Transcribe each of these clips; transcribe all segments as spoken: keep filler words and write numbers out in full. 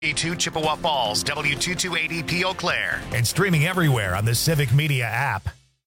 two Chippewa Falls, W two two eight zero P Eau Claire, and streaming everywhere on the Civic Media app.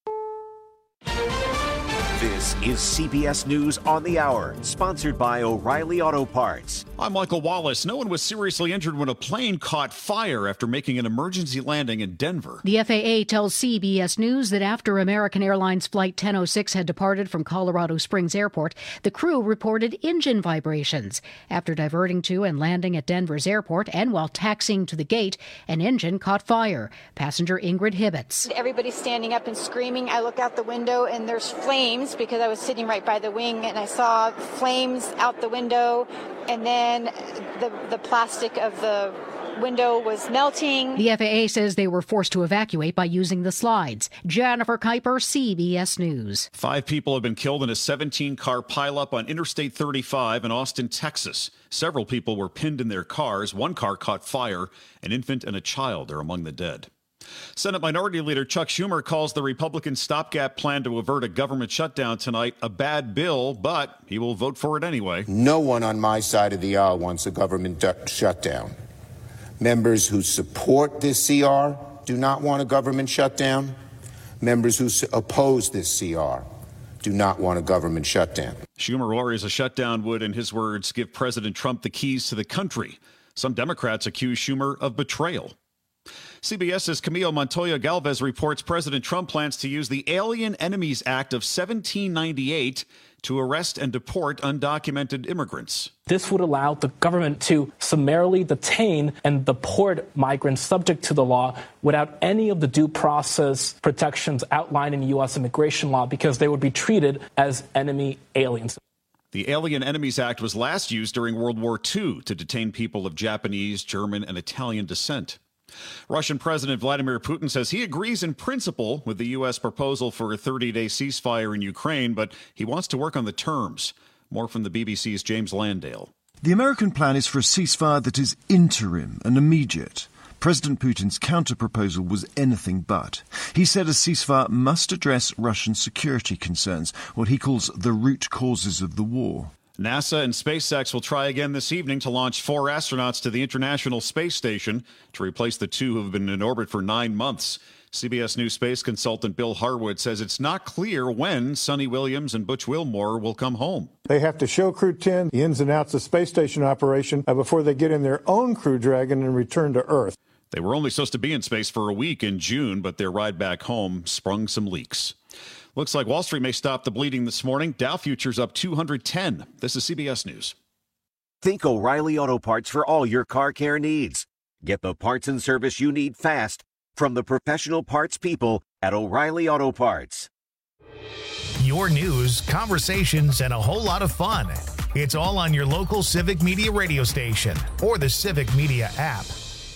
This is C B S News on the Hour, sponsored by O'Reilly Auto Parts. I'm Michael Wallace. No one was seriously injured when a plane caught fire after making an emergency landing in Denver. The F A A tells C B S News that after American Airlines Flight ten oh six had departed from Colorado Springs Airport, the crew reported engine vibrations. After diverting to and landing at Denver's airport and while taxiing to the gate, an engine caught fire. Passenger Ingrid Hibbets. Everybody's standing up and screaming. I look out the window and there's flames because I was sitting right by the wing and I saw flames out the window, and then the the plastic of the window was melting. The F A A says they were forced to evacuate by using the slides. Jennifer Kuiper, C B S News. Five people have been killed in a seventeen-car pileup on Interstate thirty-five in Austin, Texas. Several people were pinned in their cars. One car caught fire. An infant and a child are among the dead. Senate Minority Leader Chuck Schumer calls the Republican stopgap plan to avert a government shutdown tonight a bad bill, but he will vote for it anyway. No one on my side of the aisle wants a government du- shutdown. Members who support this C R do not want a government shutdown. Members who su- oppose this C R do not want a government shutdown. Schumer worries a shutdown would, in his words, give President Trump the keys to the country. Some Democrats accuse Schumer of betrayal. CBS's Camilo Montoya Galvez reports President Trump plans to use the Alien Enemies Act of seventeen ninety-eight to arrest and deport undocumented immigrants. This would allow the government to summarily detain and deport migrants subject to the law without any of the due process protections outlined in U S immigration law, because they would be treated as enemy aliens. The Alien Enemies Act was last used during World War Two to detain people of Japanese, German, and Italian descent. Russian President Vladimir Putin says he agrees in principle with the U S proposal for a thirty-day ceasefire in Ukraine, but he wants to work on the terms. More from the B B C's James Landale. The American plan is for a ceasefire that is interim and immediate. President Putin's counter-proposal was anything but. He said a ceasefire must address Russian security concerns, what he calls the root causes of the war. NASA and SpaceX will try again this evening to launch four astronauts to the International Space Station to replace the two who have been in orbit for nine months. C B S News space consultant Bill Harwood says it's not clear when Sonny Williams and Butch Wilmore will come home. They have to show Crew ten the ins and outs of space station operation before they get in their own Crew Dragon and return to Earth. They were only supposed to be in space for a week in June, but their ride back home sprung some leaks. Looks like Wall Street may stop the bleeding this morning. Dow futures up two hundred ten. This is C B S News. Think O'Reilly Auto Parts for all your car care needs. Get the parts and service you need fast from the professional parts people at O'Reilly Auto Parts. Your news, conversations, and a whole lot of fun. It's all on your local Civic Media radio station or the Civic Media app.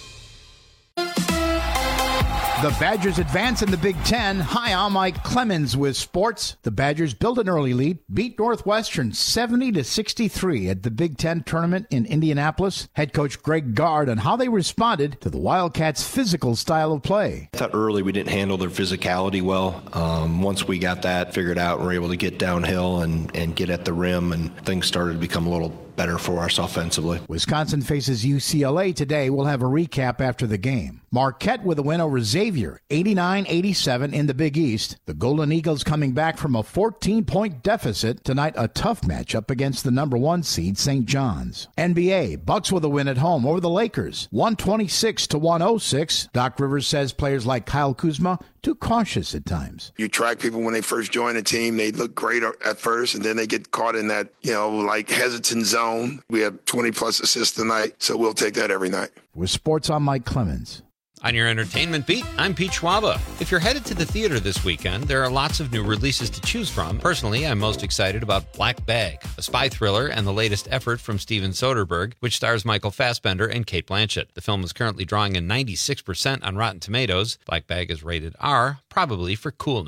The Badgers advance in the Big Ten. Hi, I'm Mike Clemens with sports. The Badgers built an early lead, beat Northwestern seventy to sixty-three at the Big Ten tournament in Indianapolis. Head coach Greg Gard on how they responded to the Wildcats' physical style of play. I thought early we didn't handle their physicality well. Um, once we got that figured out and were able to get downhill and, and get at the rim, and things started to become a little better for us offensively. Wisconsin faces U C L A today. We'll have a recap after the game. Marquette with a win over Xavier, eighty-nine eighty-seven in the Big East. The Golden Eagles coming back from a fourteen-point deficit. Tonight, a tough matchup against the number one seed, Saint John's. N B A, Bucks with a win at home over the Lakers, one twenty-six to one oh six. Doc Rivers says players like Kyle Kuzma too cautious at times. You track people when they first join a team, they look great at first, and then they get caught in that, you know, like hesitant zone. We have twenty plus assists tonight, so we'll take that every night. With sports, I'm Mike Clemens. On your entertainment beat, I'm Pete Schwaba. If you're headed to the theater this weekend, there are lots of new releases to choose from. Personally, I'm most excited about Black Bag, a spy thriller and the latest effort from Steven Soderbergh, which stars Michael Fassbender and Cate Blanchett. The film is currently drawing a ninety-six percent on Rotten Tomatoes. Black Bag is rated R, probably for coolness.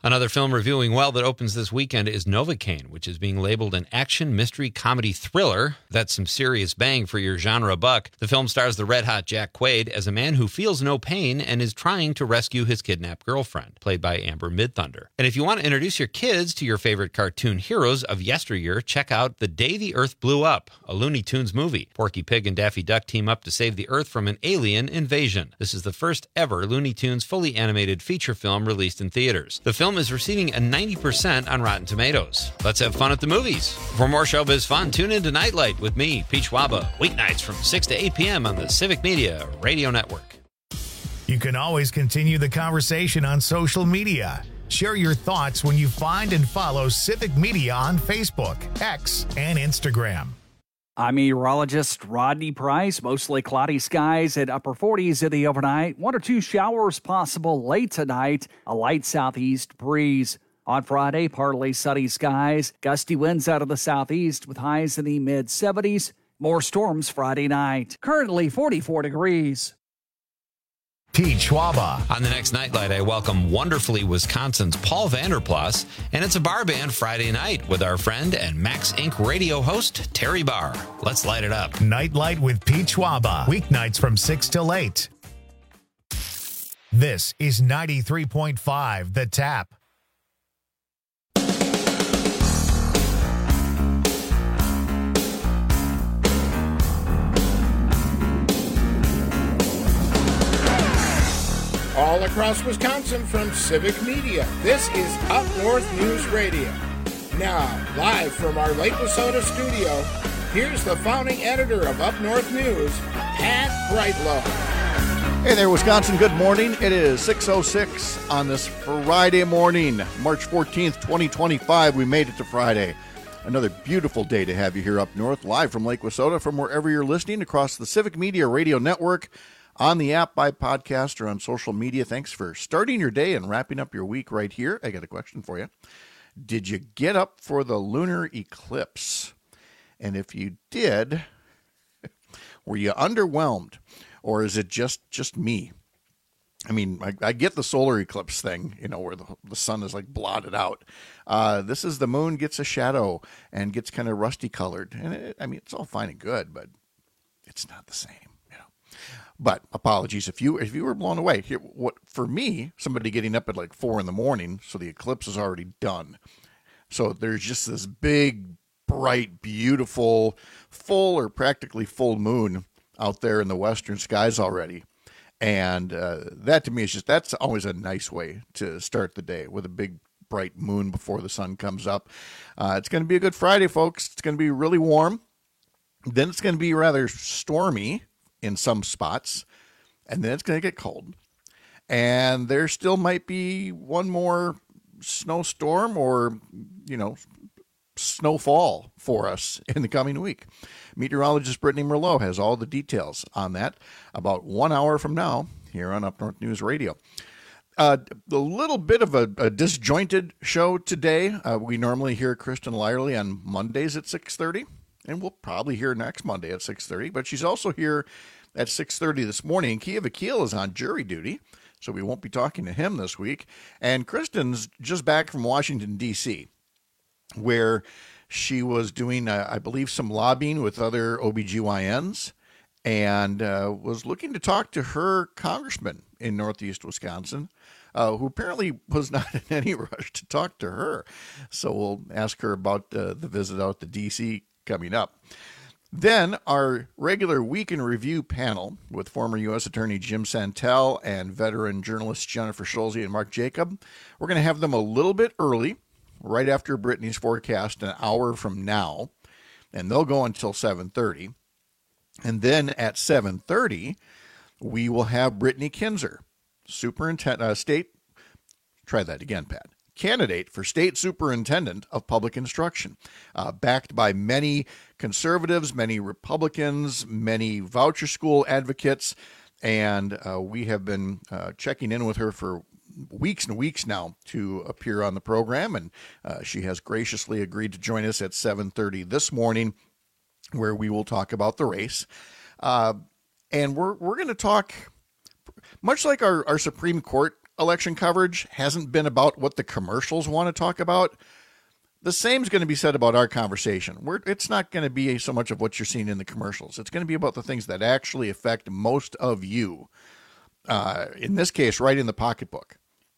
Another film reviewing well that opens this weekend is Novocaine, which is being labeled an action, mystery, comedy thriller. That's some serious bang for your genre buck. The film stars the red-hot Jack Quaid as a man who feels no pain and is trying to rescue his kidnapped girlfriend, played by Amber Midthunder. And if you want to introduce your kids to your favorite cartoon heroes of yesteryear, check out The Day the Earth Blew Up, a Looney Tunes movie. Porky Pig and Daffy Duck team up to save the Earth from an alien invasion. This is the first ever Looney Tunes fully animated feature film released in theaters. The film is receiving a ninety percent on Rotten Tomatoes. Let's have fun at the movies. For more showbiz fun, tune in to Nightlight with me, Pete Schwaba, weeknights from six to eight p.m. on the Civic Media Radio Network. You can always continue the conversation on social media. Share your thoughts when you find and follow Civic Media on Facebook, X, and Instagram. I'm meteorologist Rodney Price. Mostly cloudy skies at upper forties in the overnight. One or two showers possible late tonight. A light southeast breeze. On Friday, partly sunny skies. Gusty winds out of the southeast with highs in the mid seventies. More storms Friday night. Currently forty-four degrees. Pete Schwaba. On the next Nightlight, I welcome wonderfully Wisconsin's Paul Vanderplas, and it's a bar band Friday night with our friend and Max Incorporated radio host, Terry Barr. Let's light it up. Nightlight with Pete Schwaba. Weeknights from six till eight. This is ninety-three point five The Tap. All across Wisconsin from Civic Media, this is Up North News Radio. Now, live from our Lake Wissota studio, here's the founding editor of Up North News, Pat Brightlow. Hey there, Wisconsin. Good morning. It is six oh six on this Friday morning, March fourteenth, twenty twenty-five. We made it to Friday. Another beautiful day to have you here up north, live from Lake Wissota, from wherever you're listening across the Civic Media Radio Network, on the app, by podcast, or on social media. Thanks for starting your day and wrapping up your week right here. I got a question for you. Did you get up for the lunar eclipse? And if you did, were you underwhelmed? Or is it just, just me? I mean, I, I get the solar eclipse thing, you know, where the, the sun is like blotted out. Uh, this is the moon gets a shadow and gets kind of rusty colored. And it, I mean, it's all fine and good, but it's not the same. But apologies if you if you were blown away. Here, what for me, somebody getting up at like four in the morning, so the eclipse is already done. So there's just this big, bright, beautiful, full or practically full moon out there in the western skies already, and uh, that to me is just that's always a nice way to start the day, with a big bright moon before the sun comes up. Uh, it's going to be a good Friday, folks. It's going to be really warm. Then it's going to be rather stormy in some spots, and then it's going to get cold. And there still might be one more snowstorm or, you know, snowfall for us in the coming week. Meteorologist Brittany Merlot has all the details on that about one hour from now here on Up North News Radio. Uh, a little bit of a, a disjointed show today. Uh, we normally hear Kristen Lyerly on Mondays at six thirty. And we'll probably hear next Monday at six thirty. But she's also here at six thirty this morning. Kia Vakil is on jury duty, so we won't be talking to him this week. And Kristen's just back from Washington, D C, where she was doing, uh, I believe, some lobbying with other O B G Y Ns and uh, was looking to talk to her congressman in Northeast Wisconsin, uh, who apparently was not in any rush to talk to her. So we'll ask her about uh, the visit out to D C coming up. Then our regular Week in Review panel with former U S Attorney Jim Santel and veteran journalists Jennifer Schulze and Mark Jacob. We're going to have them a little bit early, right after Brittany's forecast, an hour from now, and they'll go until seven thirty. And then at seven thirty, we will have Brittany Kinzer, superintendent, uh, state, try that again, Pat. candidate for state superintendent of public instruction, uh, backed by many conservatives, many Republicans, many voucher school advocates, and uh, we have been uh, checking in with her for weeks and weeks now to appear on the program, and uh, she has graciously agreed to join us at seven thirty this morning, where we will talk about the race. Uh, and we're we're going to talk, much like our, our Supreme Court election coverage hasn't been about what the commercials want to talk about, the same is going to be said about our conversation. We're, it's not going to be so much of what you're seeing in the commercials. It's going to be about the things that actually affect most of you. Uh, in this case, right in the pocketbook.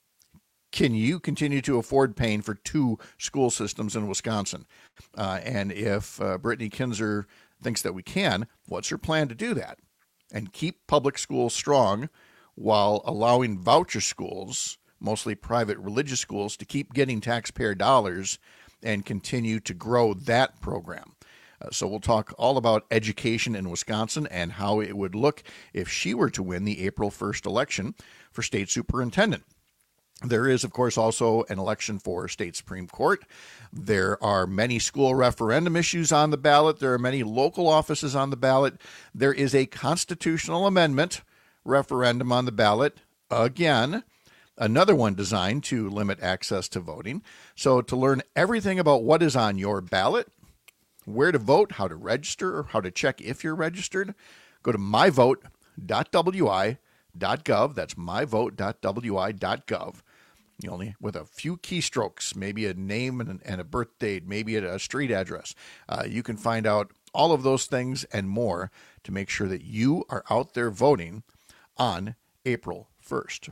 Can you continue to afford paying for two school systems in Wisconsin? Uh, and if uh, Brittany Kinzer thinks that we can, what's her plan to do that? And keep public schools strong while allowing voucher schools, mostly private religious schools, to keep getting taxpayer dollars and continue to grow that program. Uh, so we'll talk all about education in Wisconsin and how it would look if she were to win the April first election for state superintendent. There is, of course, also an election for state Supreme Court. There are many school referendum issues on the ballot. There are many local offices on the ballot. There is a constitutional amendment referendum on the ballot again. Another one designed to limit access to voting. So to learn everything about what is on your ballot, where to vote, how to register, or how to check if you're registered, go to my vote dot w i dot gov. That's my vote dot w i dot gov. You only with a few keystrokes, maybe a name and, and a birth date, maybe a street address. Uh, you can find out all of those things and more to make sure that you are out there voting on April first.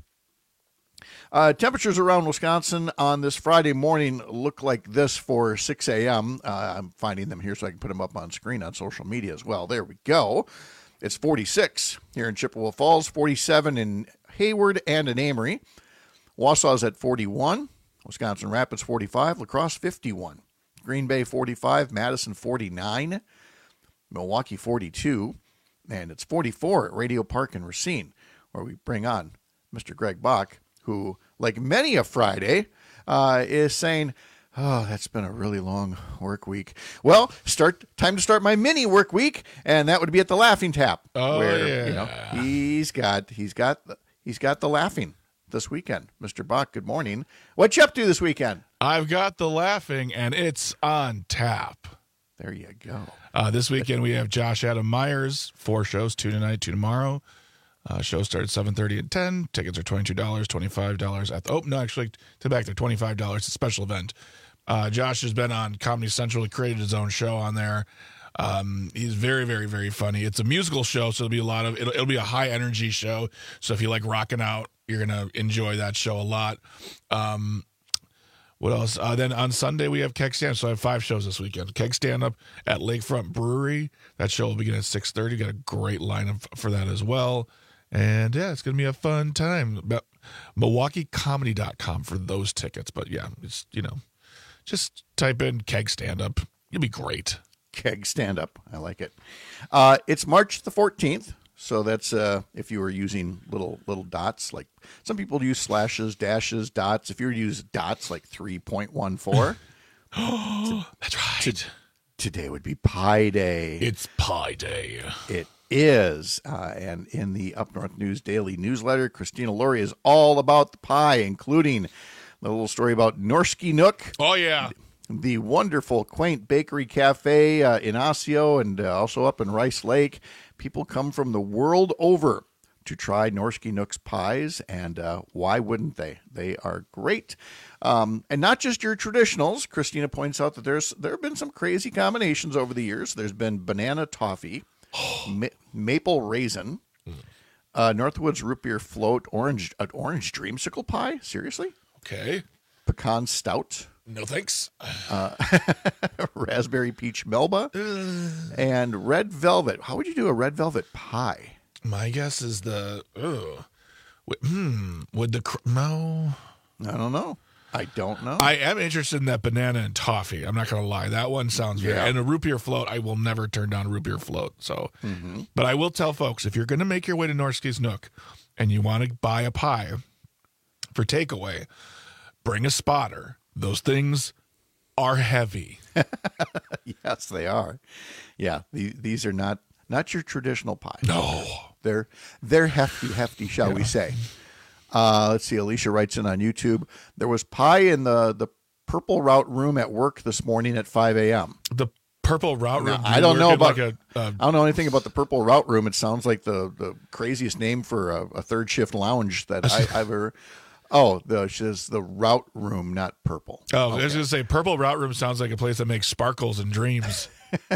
Uh, temperatures around Wisconsin on this Friday morning look like this for six a.m. Uh, I'm finding them here so I can put them up on screen on social media as well. There we go. It's forty-six here in Chippewa Falls, forty-seven in Hayward and in Amory. Wausau's at forty-one, Wisconsin Rapids forty-five, La Crosse fifty-one, Green Bay forty-five, Madison forty-nine, Milwaukee forty-two, and it's forty-four at Radio Park in Racine, where we bring on Mister Greg Bach, who, like many a Friday, uh, is saying, oh, that's been a really long work week. Well, start time to start my mini work week, and that would be at the Laughing Tap, oh, where yeah. you know he's got he's got the, he's got the laughing this weekend. Mister Bach, good morning. What you up to this weekend? I've got the laughing, and it's on tap. There you go. Uh, this weekend we have Josh Adam Myers, four shows, two tonight, two tomorrow. Uh, show starts seven thirty and ten. Tickets are twenty-two dollars, twenty-five dollars at the, oh, no, actually, to back, they're twenty-five dollars. It's a special event. Uh, Josh has been on Comedy Central. He created his own show on there. Um, he's very, very, very funny. It's a musical show, so it'll be a lot of, it'll, it'll be a high energy show. So if you like rocking out, you're going to enjoy that show a lot. Um, what else? Uh, then on Sunday, we have Keg Stand-Up. So I have five shows this weekend. Keg Stand-Up at Lakefront Brewery. That show will begin at six thirty. Got a great lineup for that as well. And, yeah, it's going to be a fun time. Milwaukee Comedy dot com for those tickets. But, yeah, it's, you know, just type in Keg Stand-Up. You'll be great. Keg Stand-Up. I like it. Uh, it's March the fourteenth. So that's uh, if you were using little little dots. Like some people use slashes, dashes, dots. If you were to use dots, like three point one four. Oh, that's right. To, today would be Pi Day. It's Pi Day. It is. Uh, and in the Up North News Daily newsletter, Christina Laurie is all about the pie, including the little story about Norski Nook. Oh, yeah. The wonderful, quaint bakery cafe uh, in Osseo and uh, also up in Rice Lake. People come from the world over to try Norski Nook's pies, and uh, why wouldn't they? They are great. Um, and not just your traditionals. Christina points out that there's there have been some crazy combinations over the years. There's been banana toffee, ma- maple raisin, uh, Northwoods root beer float, orange uh, orange dreamsicle pie. Seriously? Okay. Pecan stout. No thanks. Uh, raspberry peach melba and red velvet. How would you do a red velvet pie? My guess is the oh, hmm, would the cr- no? I don't know. I don't know. I am interested in that banana and toffee. I'm not going to lie. That one sounds very. Yeah. And a root beer float. I will never turn down a root beer float. So, mm-hmm. But I will tell folks, if you're going to make your way to Norski's Nook and you want to buy a pie for takeaway, bring a spotter. Those things are heavy. Yes, they are. Yeah, the, these are not not your traditional pie. No, they're they're hefty, hefty, shall yeah. we say? Uh, let's see. Alicia writes in on YouTube. There was pie in the the Purple Route room at work this morning at five a.m. The Purple Route room. Now, I don't know about. Like a, uh, I don't know anything about the Purple Route room. It sounds like the the craziest name for a, a third shift lounge that I, I've ever. Oh, the says the route room, not purple. Oh, okay. I was going to say purple route room sounds like a place that makes sparkles and dreams.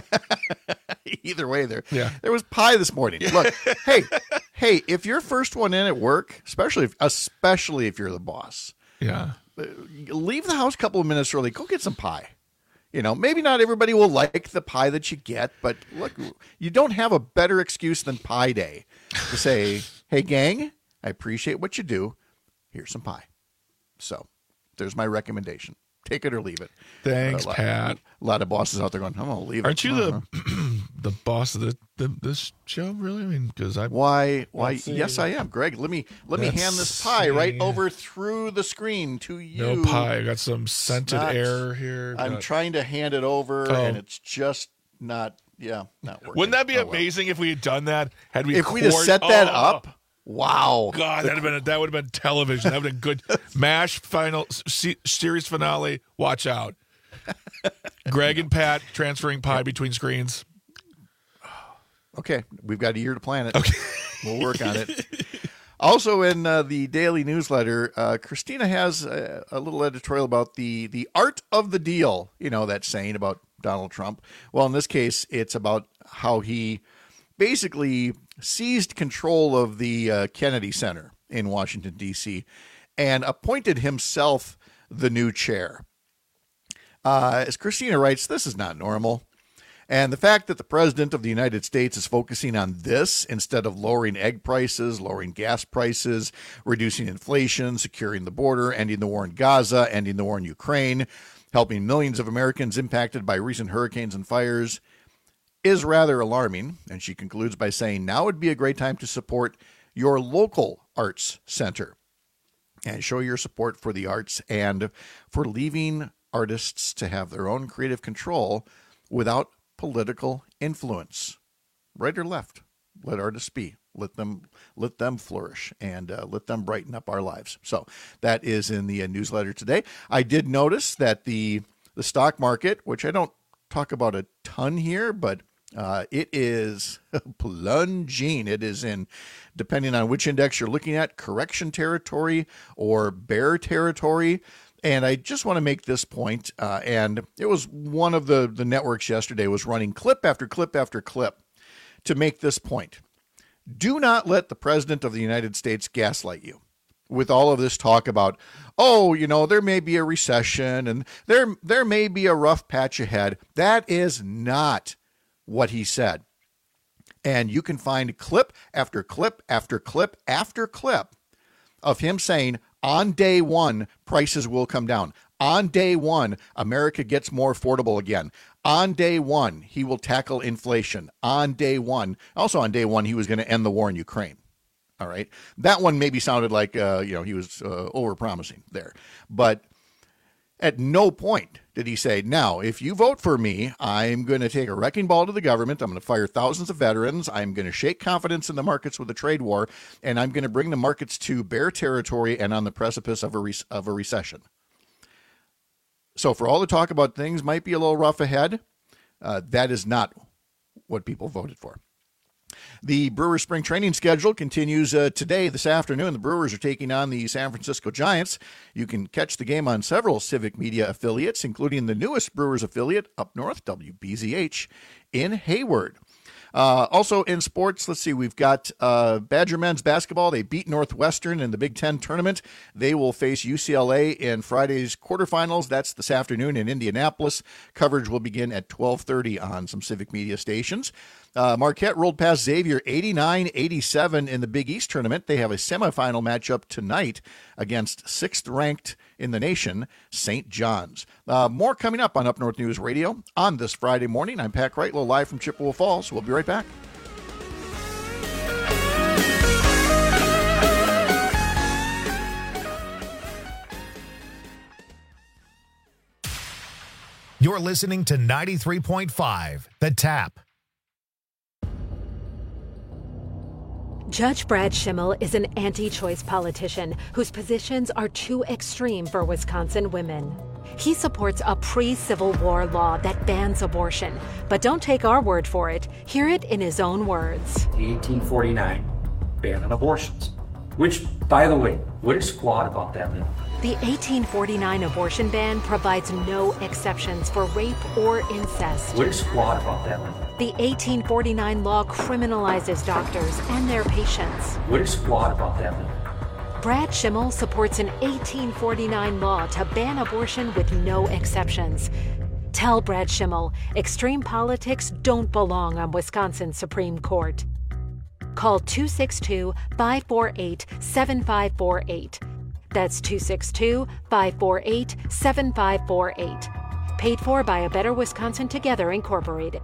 Either way, there, yeah. there was pie this morning. Look, hey, hey, if you're first one in at work, especially if, especially if you're the boss, yeah, leave the house a couple of minutes early. Go get some pie. You know, maybe not everybody will like the pie that you get, but look, you don't have a better excuse than Pie Day to say, "Hey, gang, I appreciate what you do. Here's some pie." So, there's my recommendation. Take it or leave it. Thanks, a lot, Pat. A lot of bosses out there going, "I'm gonna leave Aren't it." Aren't you the the boss of the, the this show? Really? I mean, because I why why yes, I am, Greg. Let me let Let's me hand this pie see. right over through the screen to you. No pie. I got some scented not, air here. I'm got... trying to hand it over, oh. and it's just not. Yeah, not working. Wouldn't that be oh, amazing well. if we had done that? Had we? If we'd have set that oh. up. Wow. God, that'd have been a, that would have been television. That would have been good. MASH final c- series finale. Watch out. Greg and Pat transferring pie between screens. Okay, we've got a year to plan it. Okay. We'll work on it. Also in uh, the daily newsletter, uh, Christina has a, a little editorial about the, the art of the deal. You know, that saying about Donald Trump. Well, in this case, it's about how he basically seized control of the uh, Kennedy Center in Washington, D C, and appointed himself the new chair. Uh, as Christina writes, this is not normal. And the fact that the president of the United States is focusing on this instead of lowering egg prices, lowering gas prices, reducing inflation, securing the border, ending the war in Gaza, ending the war in Ukraine, helping millions of Americans impacted by recent hurricanes and fires, is rather alarming. And she concludes by saying, now would be a great time to support your local arts center and show your support for the arts and for leaving artists to have their own creative control without political influence. Right or left, let artists be. Let them let them flourish and uh, let them brighten up our lives. So that is in the uh, newsletter today. I did notice that the the stock market, which I don't talk about a ton here, but uh, it is plunging. It is in, depending on which index you're looking at, correction territory or bear territory. And I just want to make this point, uh, and it was one of the, the networks yesterday was running clip after clip after clip to make this point. Do not let the president of the United States gaslight you with all of this talk about, oh, you know, there may be a recession and there there may be a rough patch ahead. That is not what he said. And you can find clip after clip after clip after clip of him saying, on day one, prices will come down. On day one, America gets more affordable again. On day one, he will tackle inflation. On day one, also on day one, he was going to end the war in Ukraine. All right. That one maybe sounded like, uh, you know, he was uh, over-promising there. But at no point did he say, now, if you vote for me, I'm going to take a wrecking ball to the government. I'm going to fire thousands of veterans. I'm going to shake confidence in the markets with a trade war, and I'm going to bring the markets to bear territory and on the precipice of a re- of a recession. So for all the talk about things might be a little rough ahead, uh, that is not what people voted for. The Brewers spring training schedule continues uh, today, this afternoon. The Brewers are taking on the San Francisco Giants. You can catch the game on several Civic Media affiliates, including the newest Brewers affiliate up north, W B Z H, in Hayward. Uh, also in sports, let's see, we've got uh, Badger men's basketball. They beat Northwestern in the Big Ten tournament. They will face U C L A in Friday's quarterfinals. That's this afternoon in Indianapolis. Coverage will begin at twelve thirty on some Civic Media stations. Uh, Marquette rolled past Xavier eighty-nine eighty-seven in the Big East tournament. They have a semifinal matchup tonight against sixth-ranked in the nation, Saint John's. Uh, more coming up on Up North News Radio on this Friday morning. I'm Pat Kreitlow, live from Chippewa Falls. We'll be right back. You're listening to ninety-three point five, The Tap. Judge Brad Schimmel is an anti-choice politician whose positions are too extreme for Wisconsin women. He supports a pre-Civil War law that bans abortion. But don't take our word for it. Hear it in his own words. The eighteen forty-nine ban on abortions. Which, by the way, what is squat about that? The eighteen forty-nine abortion ban provides no exceptions for rape or incest. What is squat about that? The eighteen forty-nine law criminalizes doctors and their patients. What is squat about that? Brad Schimmel supports an eighteen forty-nine law to ban abortion with no exceptions. Tell Brad Schimmel extreme politics don't belong on Wisconsin's Supreme Court. Call two six two, five four eight, seven five four eight. That's two six two, five four eight, seven five four eight. Paid for by A Better Wisconsin Together, Incorporated.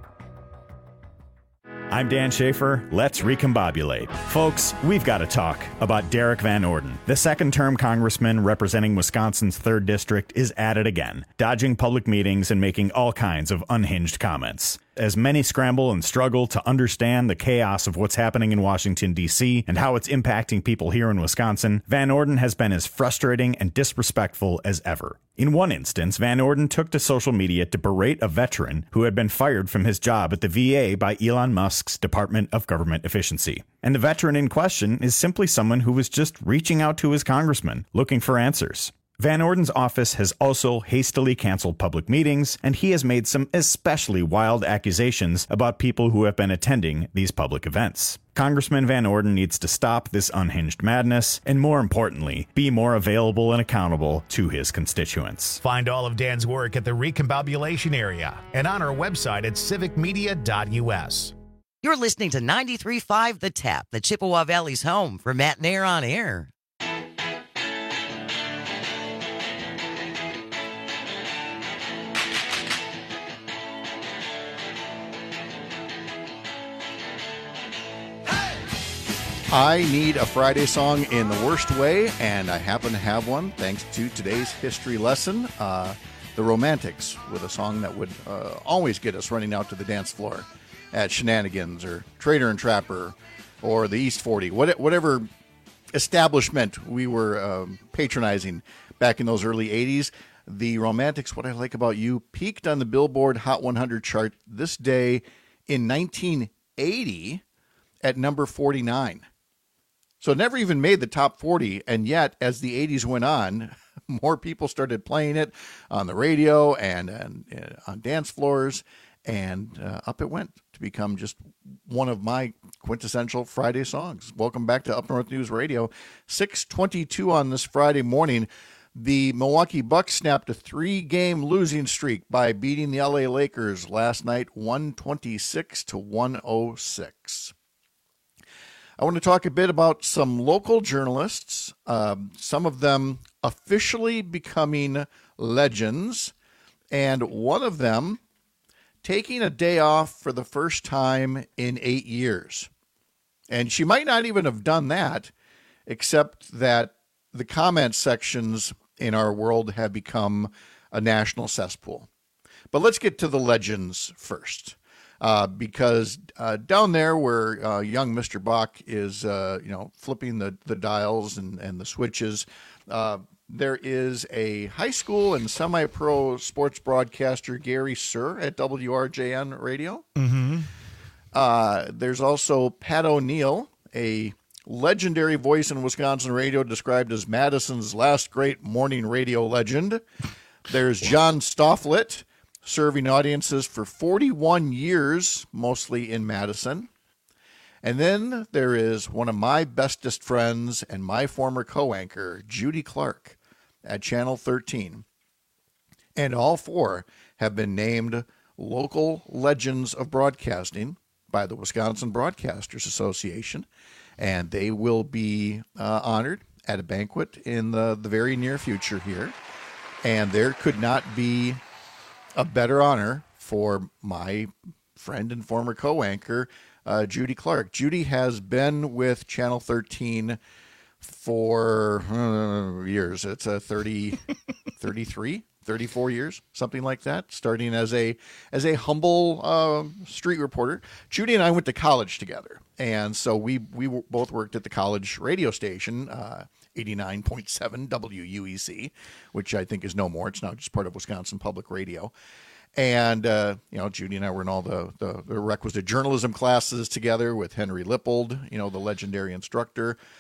I'm Dan Schaefer. Let's recombobulate. Folks, we've got to talk about Derek Van Orden. The second-term congressman representing Wisconsin's third District is at it again, dodging public meetings and making all kinds of unhinged comments. As many scramble and struggle to understand the chaos of what's happening in Washington, D C and how it's impacting people here in Wisconsin, Van Orden has been as frustrating and disrespectful as ever. In one instance, Van Orden took to social media to berate a veteran who had been fired from his job at the V A by Elon Musk's Department of Government Efficiency. And the veteran in question is simply someone who was just reaching out to his congressman, looking for answers. Van Orden's office has also hastily canceled public meetings, and he has made some especially wild accusations about people who have been attending these public events. Congressman Van Orden needs to stop this unhinged madness, and more importantly, be more available and accountable to his constituents. Find all of Dan's work at the Recombobulation area and on our website at civic media dot u s. You're listening to ninety-three point five The Tap, the Chippewa Valley's home for Matt Nair on Air. I need a Friday song in the worst way, and I happen to have one thanks to today's history lesson, uh, The Romantics, with a song that would uh, always get us running out to the dance floor at Shenanigans or Trader and Trapper or the East forty, what, whatever establishment we were um, patronizing back in those early eighties. The Romantics, What I Like About You, peaked on the Billboard Hot one hundred chart this day in nineteen eighty at number forty-nine. So it never even made the top forty, and yet, as the eighties went on, more people started playing it on the radio and, and uh, on dance floors, and uh, up it went to become just one of my quintessential Friday songs. Welcome back to Up North News Radio. six twenty-two on this Friday morning. The Milwaukee Bucks snapped a three-game losing streak by beating the L A Lakers last night, one twenty-six to one oh six. I want to talk a bit about some local journalists, um, some of them officially becoming legends, and one of them taking a day off for the first time in eight years. And she might not even have done that, except that the comment sections in our world have become a national cesspool. But let's get to the legends first. Uh, because uh, down there where uh, young Mister Bach is, uh, you know, flipping the, the dials and, and the switches, uh, there is a high school and semi-pro sports broadcaster, Gary Sir, at W R J N Radio. Mm-hmm. Uh, there's also Pat O'Neill, a legendary voice in Wisconsin radio, described as Madison's last great morning radio legend. There's John Stofflet, serving audiences for forty-one years, mostly in Madison. And then there is one of my bestest friends and my former co-anchor, Judy Clark, at Channel thirteen. And all four have been named local legends of broadcasting by the Wisconsin Broadcasters Association. And they will be uh, honored at a banquet in the, the very near future here. And there could not be a better honor for my friend and former co-anchor, uh, Judy Clark. Judy has been with Channel thirteen for uh, years. It's a thirty, thirty-three, thirty-four years, something like that, starting as a as a humble uh, street reporter. Judy and I went to college together, and so we, we both worked at the college radio station, uh, eighty-nine point seven W U E C, which I think is no more. It's now just part of Wisconsin Public Radio. And, uh, you know, Judy and I were in all the, the, the requisite journalism classes together with Henry Lippold, you know, the legendary instructor.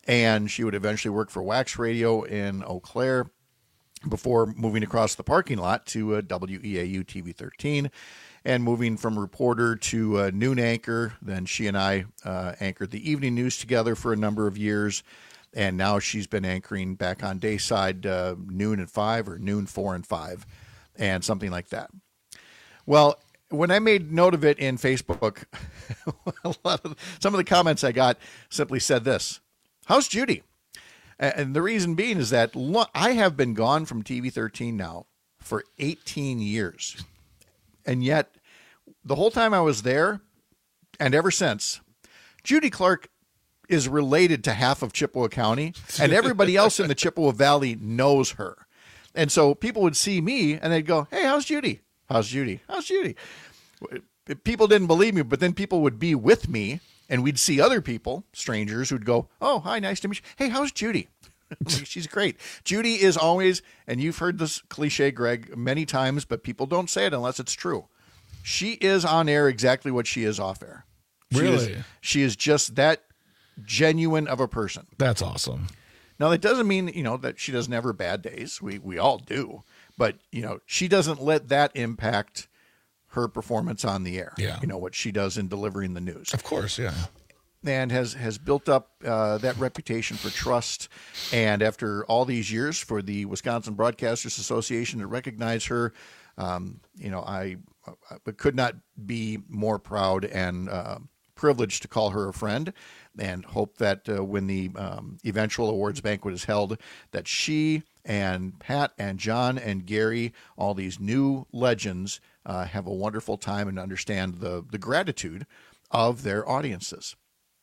and she would eventually work for Wax Radio in Eau Claire before moving across the parking lot to uh, W E A U T V thirteen and moving from reporter to uh, noon anchor. Then she and I uh, anchored the evening news together for a number of years, and now she's been anchoring back on Dayside uh, noon and five or noon four and five and something like that. Well, when I made note of it in Facebook, a lot of, some of the comments I got simply said this: "How's Judy?" And the reason being is that I have been gone from T V thirteen now for eighteen years. And yet, the whole time I was there, and ever since, Judy Clark is related to half of Chippewa County, and everybody else in the Chippewa Valley knows her. And so people would see me, and they'd go, "Hey, how's Judy? How's Judy? How's Judy?" People didn't believe me, but then people would be with me, and we'd see other people, strangers, who'd go, "Oh, hi, nice to meet you. Hey, how's Judy?" She's great. Judy is always, and you've heard this cliche, Greg, many times, but people don't say it unless it's true. She is on air exactly what she is off air. She Really? Is, she is just that genuine of a person. That's awesome. Now, that doesn't mean, you know, that she doesn't have her bad days. We, we all do. But, you know, she doesn't let that impact her performance on the air. Yeah. You know, what she does in delivering the news. Of course, yeah. And has, has built up uh, that reputation for trust. And after all these years, for the Wisconsin Broadcasters Association to recognize her, um, you know, I, I could not be more proud and uh, privileged to call her a friend, and hope that uh, when the um, eventual awards banquet is held, that she and Pat and John and Gary, all these new legends, uh, have a wonderful time and understand the, the gratitude of their audiences.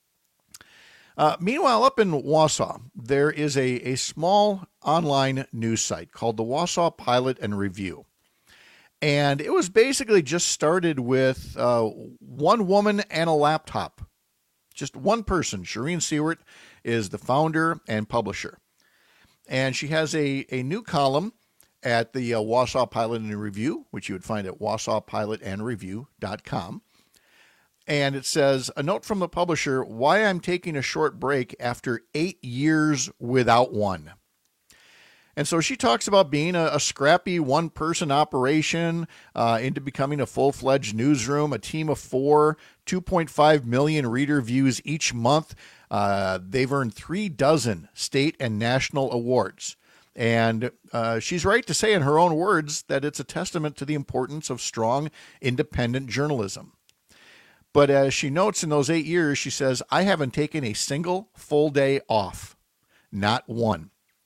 Uh, meanwhile, up in Wausau, there is a, a small online news site called the Wausau Pilot and Review. And it was basically just started with uh, one woman and a laptop. Just one person. Shireen Seward is the founder and publisher. And she has a, a new column at the uh, Wausau Pilot and Review, which you would find at wausau pilot and review dot com. And it says, "A note from the publisher, why I'm taking a short break after eight years without one." And so she talks about being a, a scrappy one-person operation uh, into becoming a full-fledged newsroom, a team of four, two point five million reader views each month. Uh, they've earned three dozen state and national awards. And uh, she's right to say in her own words that it's a testament to the importance of strong, independent journalism. But as she notes, in those eight years, she says, "I haven't taken a single full day off. Not one."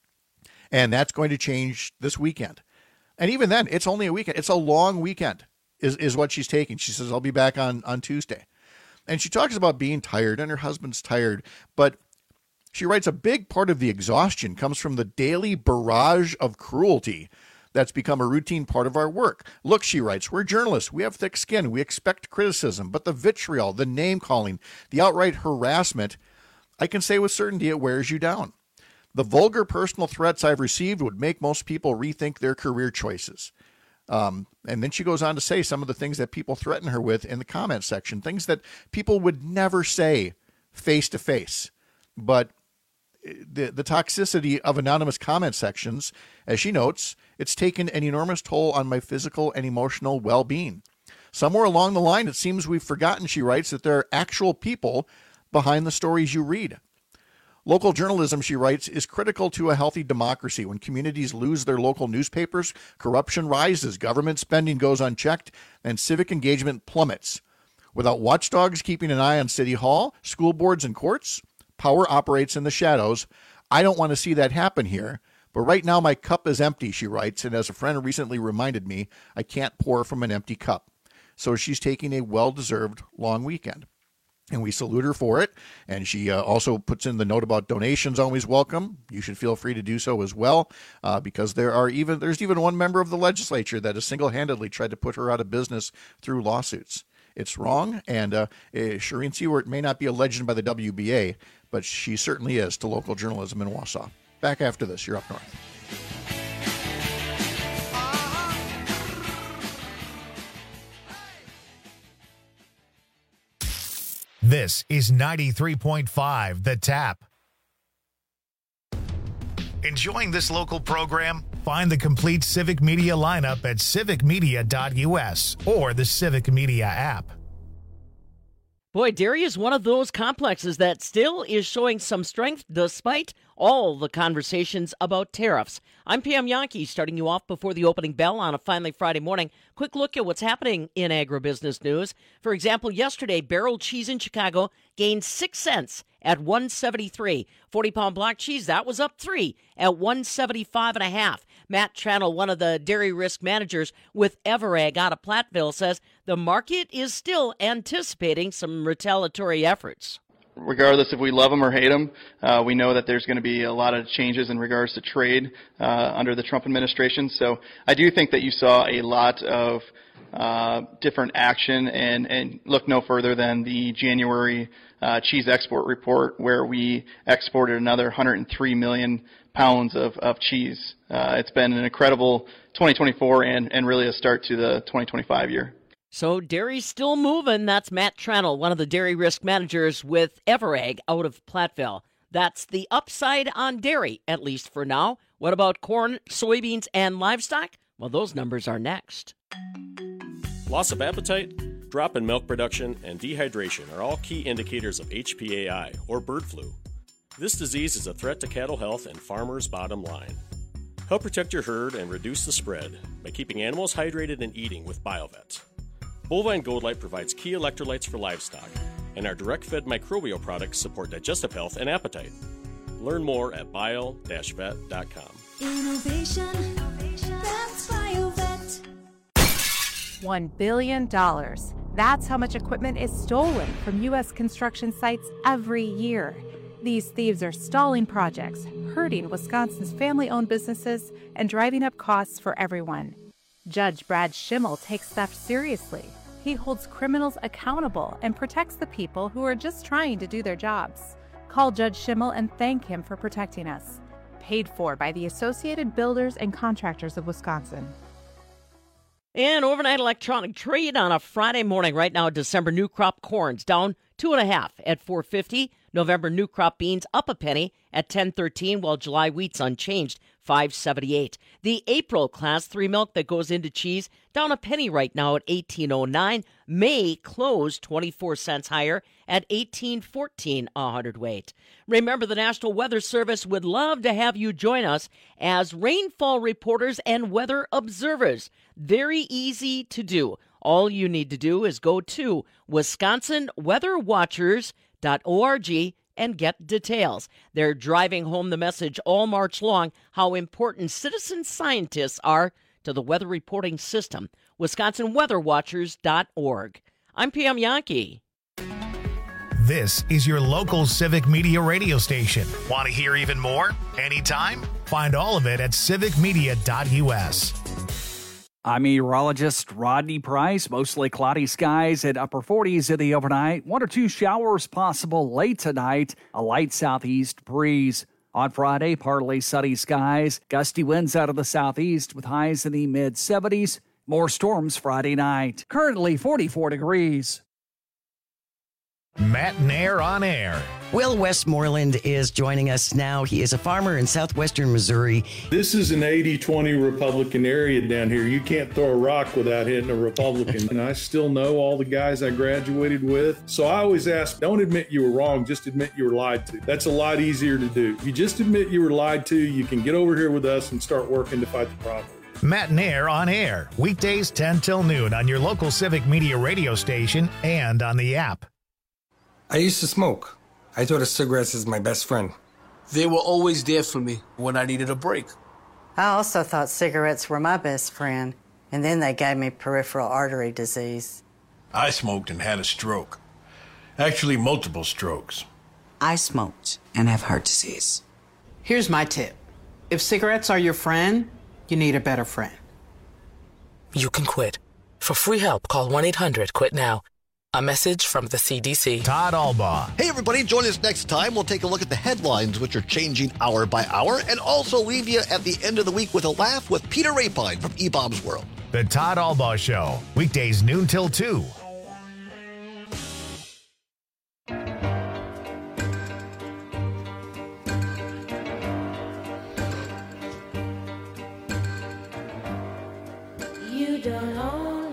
And that's going to change this weekend. And even then, it's only a weekend. It's a long weekend is, is what she's taking. She says, "I'll be back on, on Tuesday." And she talks about being tired, and her husband's tired. But she writes, a big part of the exhaustion comes from the daily barrage of cruelty that's become a routine part of our work. Look, she writes, we're journalists. We have thick skin. We expect criticism. But the vitriol, the name-calling, the outright harassment, I can say with certainty it wears you down. The vulgar personal threats I've received would make most people rethink their career choices. Um, and then she goes on to say some of the things that people threaten her with in the comment section, things that people would never say face-to-face. But the, the toxicity of anonymous comment sections, as she notes, it's taken an enormous toll on my physical and emotional well-being. Somewhere along the line, it seems we've forgotten, she writes, that there are actual people behind the stories you read. Local journalism, she writes, is critical to a healthy democracy. When communities lose their local newspapers, corruption rises, government spending goes unchecked, and civic engagement plummets. Without watchdogs keeping an eye on City Hall, school boards, and courts, power operates in the shadows. I don't want to see that happen here. But right now my cup is empty, she writes, and as a friend recently reminded me, I can't pour from an empty cup. So she's taking a well-deserved long weekend. And we salute her for it. And she uh, also puts in the note about donations always welcome. You should feel free to do so as well, uh, because there are even there's even one member of the legislature that has single-handedly tried to put her out of business through lawsuits. It's wrong, and uh, Shireen Seward may not be a legend by the W B A, but she certainly is to local journalism in Wausau. Back after this. You're up north. This is ninety-three point five The Tap. Enjoying this local program? Find the complete Civic Media lineup at civic media dot u s or the Civic Media app. Boy, dairy is one of those complexes that still is showing some strength despite all the conversations about tariffs. I'm Pam Yankee, starting you off before the opening bell on a finally Friday morning. Quick look at what's happening in agribusiness news. For example, yesterday, barrel cheese in Chicago gained six cents at one seventy-three. forty-pound block cheese, that was up three at one seventy-five and a half. Matt Trannell, one of the dairy risk managers with Everag out of Platteville, says the market is still anticipating some retaliatory efforts. Regardless if we love them or hate them, uh, we know that there's going to be a lot of changes in regards to trade uh, under the Trump administration. So I do think that you saw a lot of uh, different action, and, and look no further than the January uh, cheese export report, where we exported another one hundred three million pounds of, of cheese. Uh, it's been an incredible twenty twenty-four and, and really a start to the twenty twenty-five year. So dairy's still moving. That's Matt Trannell, one of the dairy risk managers with Everag out of Platteville. That's the upside on dairy, at least for now. What about corn, soybeans, and livestock? Well, those numbers are next. Loss of appetite, drop in milk production, and dehydration are all key indicators of H P A I, or bird flu. This disease is a threat to cattle health and farmers' bottom line. Help protect your herd and reduce the spread by keeping animals hydrated and eating with BioVet. Bovine Gold Light provides key electrolytes for livestock, and our direct-fed microbial products support digestive health and appetite. Learn more at bio dash vet dot com. Innovation, that's BioVet. One billion dollars. That's how much equipment is stolen from U S construction sites every year. These thieves are stalling projects, hurting Wisconsin's family-owned businesses, and driving up costs for everyone. Judge Brad Schimmel takes theft seriously. He holds criminals accountable and protects the people who are just trying to do their jobs. Call Judge Schimmel and thank him for protecting us. Paid for by the Associated Builders and Contractors of Wisconsin. And overnight electronic trade on a Friday morning. Right now, December new crop corn's down two and a half at four fifty. November new crop beans up a penny at ten thirteen, while July wheat's unchanged, five seventy-eight. The April class three milk that goes into cheese down a penny right now at eighteen oh nine. May closed twenty-four cents higher at eighteen fourteen a hundredweight. Remember, the National Weather Service would love to have you join us as rainfall reporters and weather observers. Very easy to do. All you need to do is go to wisconsin weather watchers dot org and get details. They're driving home the message all March long how important citizen scientists are to the weather reporting system. wisconsin weather watchers dot org. I'm Pam Yankee. This is your local Civic Media radio station. Want to hear even more? Anytime? Find all of it at civic media dot u s. I'm meteorologist Rodney Price. Mostly cloudy skies at upper forties in the overnight. One or two showers possible late tonight. A light southeast breeze. On Friday, partly sunny skies. Gusty winds out of the southeast with highs in the mid seventies. More storms Friday night. Currently forty-four degrees. Matt Nair on air. Will Westmoreland is joining us now. He is a farmer in southwestern Missouri. This is an eighty twenty Republican area down here. You can't throw a rock without hitting a Republican. And I still know all the guys I graduated with. So I always ask, don't admit you were wrong, just admit you were lied to. That's a lot easier to do. If you just admit you were lied to, you can get over here with us and start working to fight the problem. Matt Nair on air. Weekdays ten till noon on your local Civic Media radio station and on the app. I used to smoke. I thought of cigarettes as my best friend. They were always there for me when I needed a break. I also thought cigarettes were my best friend, and then they gave me peripheral artery disease. I smoked and had a stroke. Actually, multiple strokes. I smoked and have heart disease. Here's my tip. If cigarettes are your friend, you need a better friend. You can quit. For free help, call one eight hundred quit now. A message from the C D C. Todd Albaugh. Hey, everybody, join us next time. We'll take a look at the headlines, which are changing hour by hour, and also leave you at the end of the week with a laugh with Peter Rapine from E-Bob's World. The Todd Albaugh Show, weekdays noon till two. don't own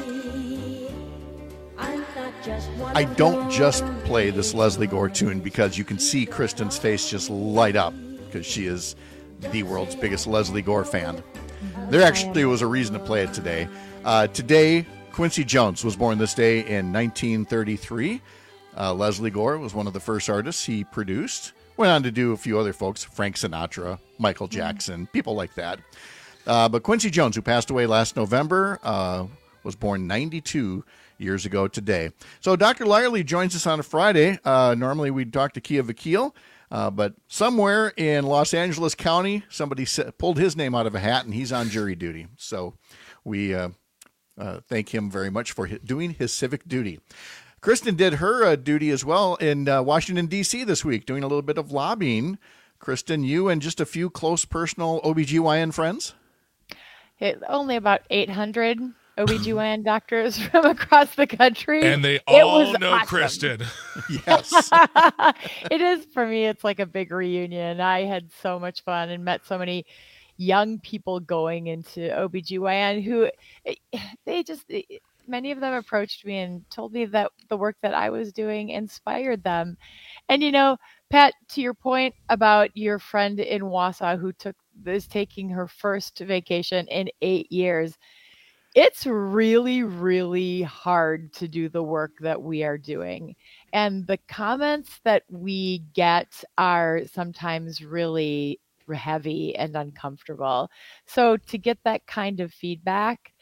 me. I'm not just one I of don't your just play this Leslie Gore tune because you can see Kristen's face just light up because she is the world's biggest Leslie Gore fan. There actually was a reason to play it today. Uh, today, Quincy Jones was born this day in nineteen thirty-three. Uh, Leslie Gore was one of the first artists he produced. Went on to do a few other folks, Frank Sinatra, Michael Jackson, mm. people like that. Uh, but Quincy Jones, who passed away last November, uh, was born ninety-two years ago today. So Doctor Lyerly joins us on a Friday. Uh, normally we'd talk to Kia Vakil, uh, but somewhere in Los Angeles County, somebody sa- pulled his name out of a hat, and he's on jury duty. So we uh, uh, thank him very much for hi- doing his civic duty. Kristen did her uh, duty as well in uh, Washington, D C this week, doing a little bit of lobbying. Kristen, you and just a few close personal O B G Y N friends? It, only about eight hundred O B G Y N doctors from across the country. And they It all was know awesome. Kristen. Yes. It is, for me, it's like a big reunion. I had so much fun and met so many young people going into O B G Y N who, they just... many of them approached me and told me that the work that I was doing inspired them. And, you know, Pat, to your point about your friend in Wausau who took is taking her first vacation in eight years, it's really, really hard to do the work that we are doing. And the comments that we get are sometimes really heavy and uncomfortable. So to get that kind of feedback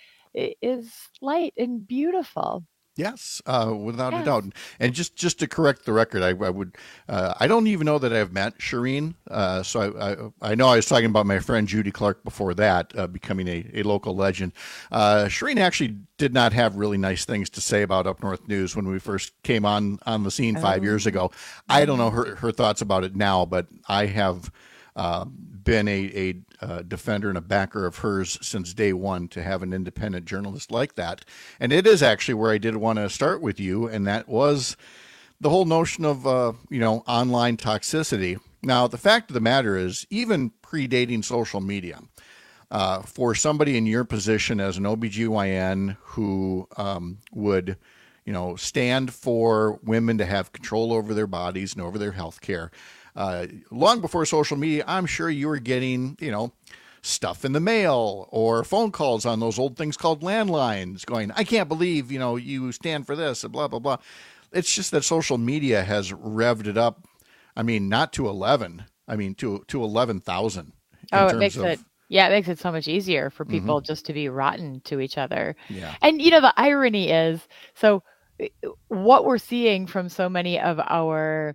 is light and beautiful. Yes, uh, without Yes. a doubt. And just, just to correct the record, I, I would, uh, I don't even know that I've met Shireen. Uh, so I, I, I know I was talking about my friend Judy Clark before that, uh, becoming a, a local legend. Uh, Shireen actually did not have really nice things to say about Up North News when we first came on, on the scene five Oh. years ago. I don't know her, her thoughts about it now, but I have, uh, been a, a uh, defender and a backer of hers since day one to have an independent journalist like that. And it is actually where I did want to start with you, and that was the whole notion of, uh, you know, online toxicity. Now, the fact of the matter is, even predating social media, uh, for somebody in your position as an O B G Y N who um, would, you know, stand for women to have control over their bodies and over their health care, Uh, long before social media, I'm sure you were getting, you know, stuff in the mail or phone calls on those old things called landlines going, I can't believe, you know, you stand for this and blah, blah, blah. It's just that social media has revved it up. I mean, not to eleven. I mean, to, to eleven thousand. Oh, it makes of, it, yeah, it makes it so much easier for people mm-hmm. just to be rotten to each other. Yeah. And, you know, the irony is, so what we're seeing from so many of our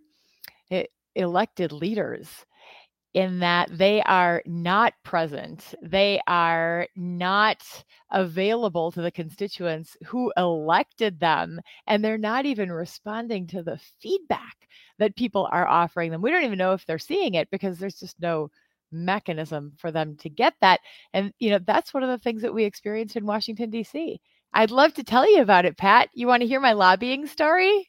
elected leaders in that they are not present, they are not available to the constituents who elected them, and they're not even responding to the feedback that people are offering them. We don't even know if they're seeing it because there's just no mechanism for them to get that. And, you know, that's one of the things that we experienced in Washington, D C. I'd love to tell you about it, Pat. You want to hear my lobbying story?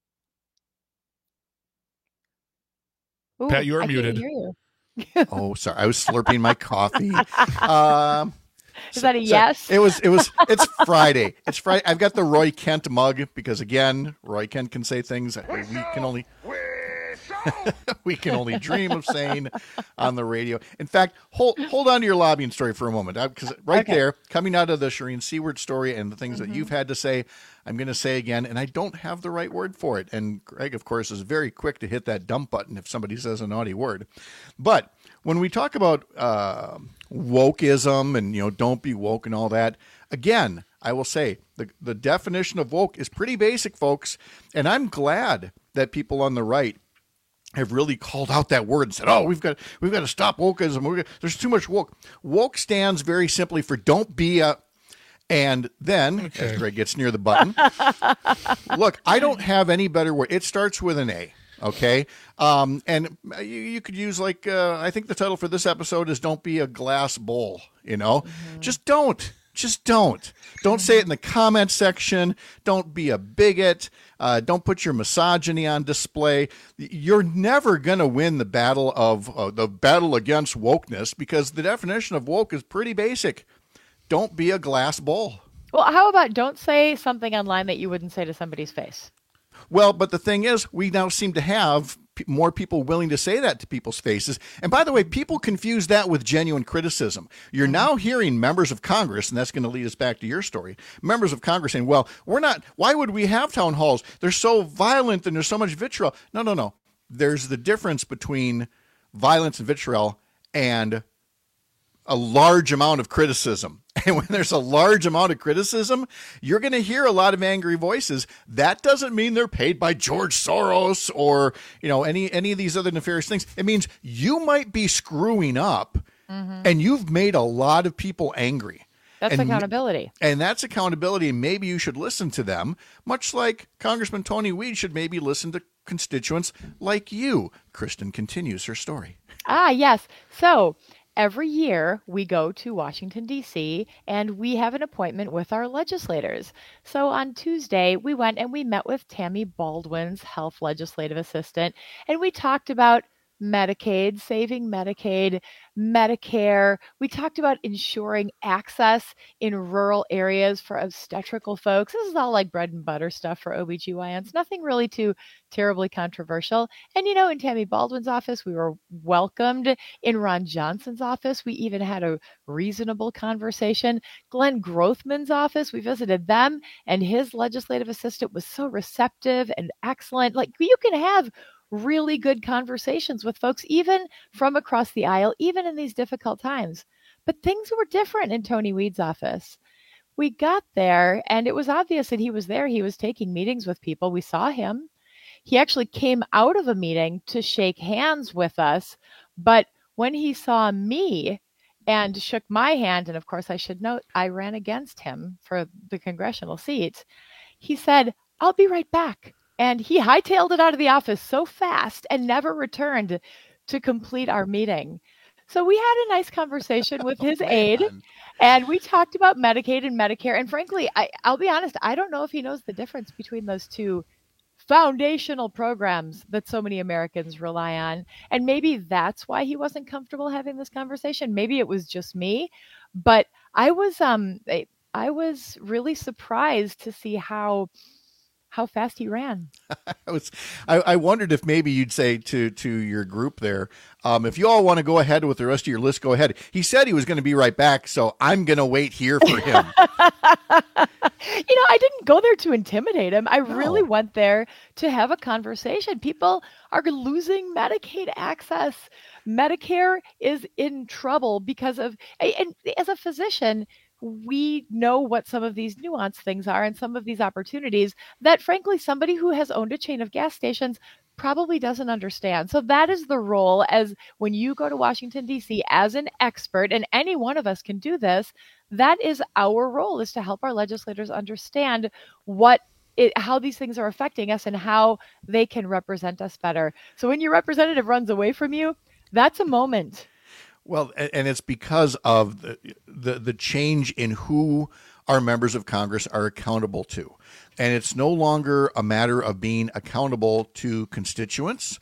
Ooh, Pat, you're I muted. Can't hear you. Oh, sorry. I was slurping my coffee. Um, Is that a so, yes? It was, it was, it's Friday. It's Friday. I've got the Roy Kent mug because, again, Roy Kent can say things that we can only, we can only dream of saying on the radio. In fact, hold, hold on to your lobbying story for a moment, because right Okay. there, coming out of the Shireen Seward story and the things Mhm. that you've had to say, I'm going to say again, and I don't have the right word for it. And Greg, of course, is very quick to hit that dump button if somebody says a naughty word. But when we talk about uh, wokeism and, you know, don't be woke and all that, again, I will say the, the definition of woke is pretty basic, folks. And I'm glad that people on the right have really called out that word and said, oh, we've got we've got to stop wokeism. We're gonna, there's too much woke. Woke stands very simply for don't be a... And then, okay. as Greg gets near the button, look, I don't have any better word. It starts with an A, okay? Um, and you, you could use, like, uh, I think the title for this episode is Don't Be a Glass Bowl, you know? Mm-hmm. Just don't. Just don't. Don't say it in the comment section. Don't be a bigot. Uh, don't put your misogyny on display. You're never going to win the battle of uh, the battle against wokeness because the definition of woke is pretty basic. don't be a glass bowl. Well, how about don't say something online that you wouldn't say to somebody's face? Well, but the thing is, we now seem to have p- more people willing to say that to people's faces. And by the way, people confuse that with genuine criticism. You're now hearing members of Congress, and that's going to lead us back to your story, members of Congress saying, well, we're not, why would we have town halls? They're so violent and there's so much vitriol. No, no, no. There's the difference between violence and vitriol and a large amount of criticism. And when there's a large amount of criticism, you're going to hear a lot of angry voices. That doesn't mean they're paid by George Soros or, you know, any, any of these other nefarious things. It means you might be screwing up mm-hmm. and you've made a lot of people angry. That's and, accountability. And that's accountability. And maybe you should listen to them, much like Congressman Tony Weed should maybe listen to constituents like you. Kristen continues her story. Ah, yes. So every year we go to Washington, D C, and we have an appointment with our legislators. So on Tuesday, we went and we met with Tammy Baldwin's health legislative assistant, and we talked about Medicaid, saving Medicaid, Medicare. We talked about ensuring access in rural areas for obstetrical folks. This is all like bread and butter stuff for O B G Y Ns, nothing really too terribly controversial. And, you know, in Tammy Baldwin's office, we were welcomed. In Ron Johnson's office, we even had a reasonable conversation. Glenn Grothman's office, we visited them, and his legislative assistant was so receptive and excellent. Like, you can have really good conversations with folks, even from across the aisle, even in these difficult times. But things were different in Tony Weed's office. We got there, and it was obvious that he was there. He was taking meetings with people. We saw him. He actually came out of a meeting to shake hands with us. But when he saw me and shook my hand, and of course I should note, I ran against him for the congressional seat, he said, "I'll be right back." And he hightailed it out of the office so fast and never returned to complete our meeting. So we had a nice conversation with his oh, aide, and we talked about Medicaid and Medicare. And frankly, I, I'll be honest, I don't know if he knows the difference between those two foundational programs that so many Americans rely on. And maybe that's why he wasn't comfortable having this conversation. Maybe it was just me, but I was um I was really surprised to see how how fast he ran. I was, I, I wondered if maybe you'd say to, to your group there, um, if you all want to go ahead with the rest of your list, go ahead. He said he was going to be right back, so I'm going to wait here for him. You know, I didn't go there to intimidate him. I No. really went there to have a conversation. People are losing Medicaid access. Medicare is in trouble because of, and as a physician, we know what some of these nuanced things are and some of these opportunities that, frankly, somebody who has owned a chain of gas stations probably doesn't understand. So that is the role, as when you go to Washington, D C as an expert, and any one of us can do this, that is our role, is to help our legislators understand what it, how these things are affecting us and how they can represent us better. So when your representative runs away from you, that's a moment. Well, a- and it's because of the, the the change in who our members of Congress are accountable to. And it's no longer a matter of being accountable to constituents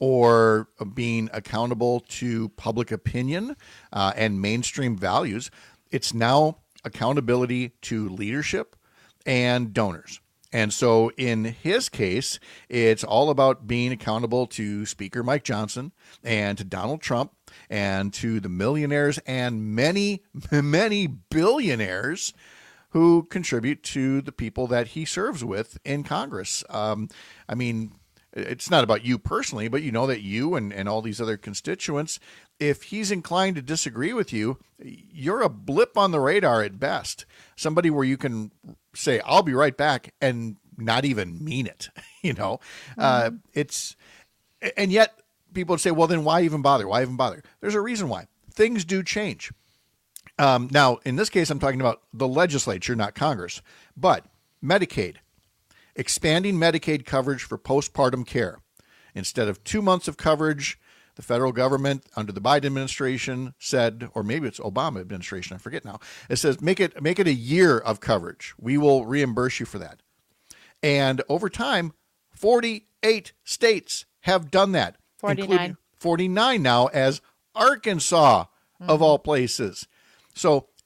or being accountable to public opinion uh, and mainstream values. It's now accountability to leadership and donors. And so in his case, it's all about being accountable to Speaker Mike Johnson and to Donald Trump and to the millionaires and many, many billionaires who contribute to the people that he serves with in Congress. Um, I mean, it's not about you personally, but you know that you and, and all these other constituents, if he's inclined to disagree with you, you're a blip on the radar at best. Somebody where you can say, I'll be right back, and not even mean it. You know, mm-hmm. uh, it's, and yet people would say, well, then why even bother? Why even bother? There's a reason why. Things do change. Um, now, in this case, I'm talking about the legislature, not Congress, but Medicaid. Expanding Medicaid coverage for postpartum care. Instead of two months of coverage, the federal government under the Biden administration said, or maybe it's Obama administration, I forget now. It says, make it make it a year of coverage. We will reimburse you for that. And over time, forty-eight states have done that. forty-nine. Including forty-nine now, as Arkansas, mm-hmm. of all places. So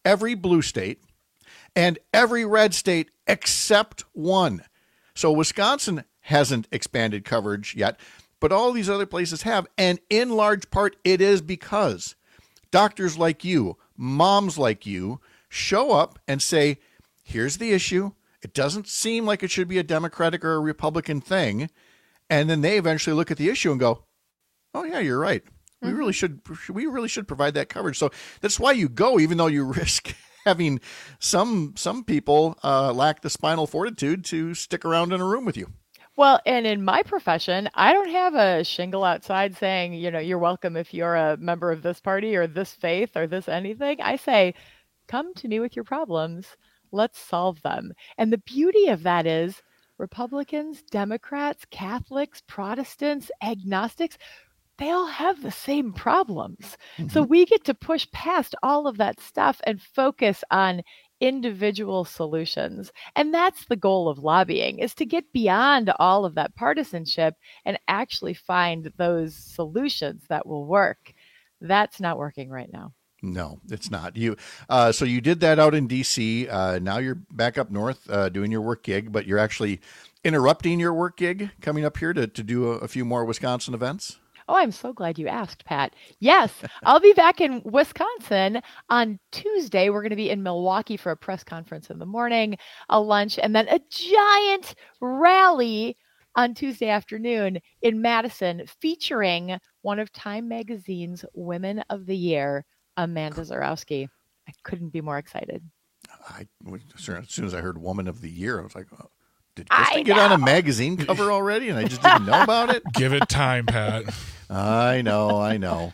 every blue state and every red state except one. So Wisconsin hasn't expanded coverage yet, but all these other places have. And in large part, it is because doctors like you, moms like you, show up and say, here's the issue. It doesn't seem like it should be a Democratic or a Republican thing. And then they eventually look at the issue and go, oh, yeah, you're right. We mm-hmm. really should we really should provide that coverage. So that's why you go, even though you risk having some some people uh, lack the spinal fortitude to stick around in a room with you. Well, and in my profession, I don't have a shingle outside saying, you know, you're welcome if you're a member of this party or this faith or this anything. I say, come to me with your problems. Let's solve them. And the beauty of that is Republicans, Democrats, Catholics, Protestants, agnostics, they all have the same problems. Mm-hmm. So we get to push past all of that stuff and focus on individual solutions. And that's the goal of lobbying, is to get beyond all of that partisanship and actually find those solutions that will work. That's not working right now. No, it's not. You. Uh, so you did that out in D C. Uh, now you're back up north uh, doing your work gig, but you're actually interrupting your work gig coming up here to, to do a, a few more Wisconsin events. Oh, I'm so glad you asked, Pat. Yes, I'll be back in Wisconsin on Tuesday. We're going to be in Milwaukee for a press conference in the morning, a lunch, and then a giant rally on Tuesday afternoon in Madison featuring one of Time Magazine's Women of the Year, Amanda Zarowski. I couldn't be more excited. I, as soon as I heard Woman of the Year, I was like, oh, did Kristen get on a magazine cover already and I just didn't know about it? Give it time, Pat. I know, I know.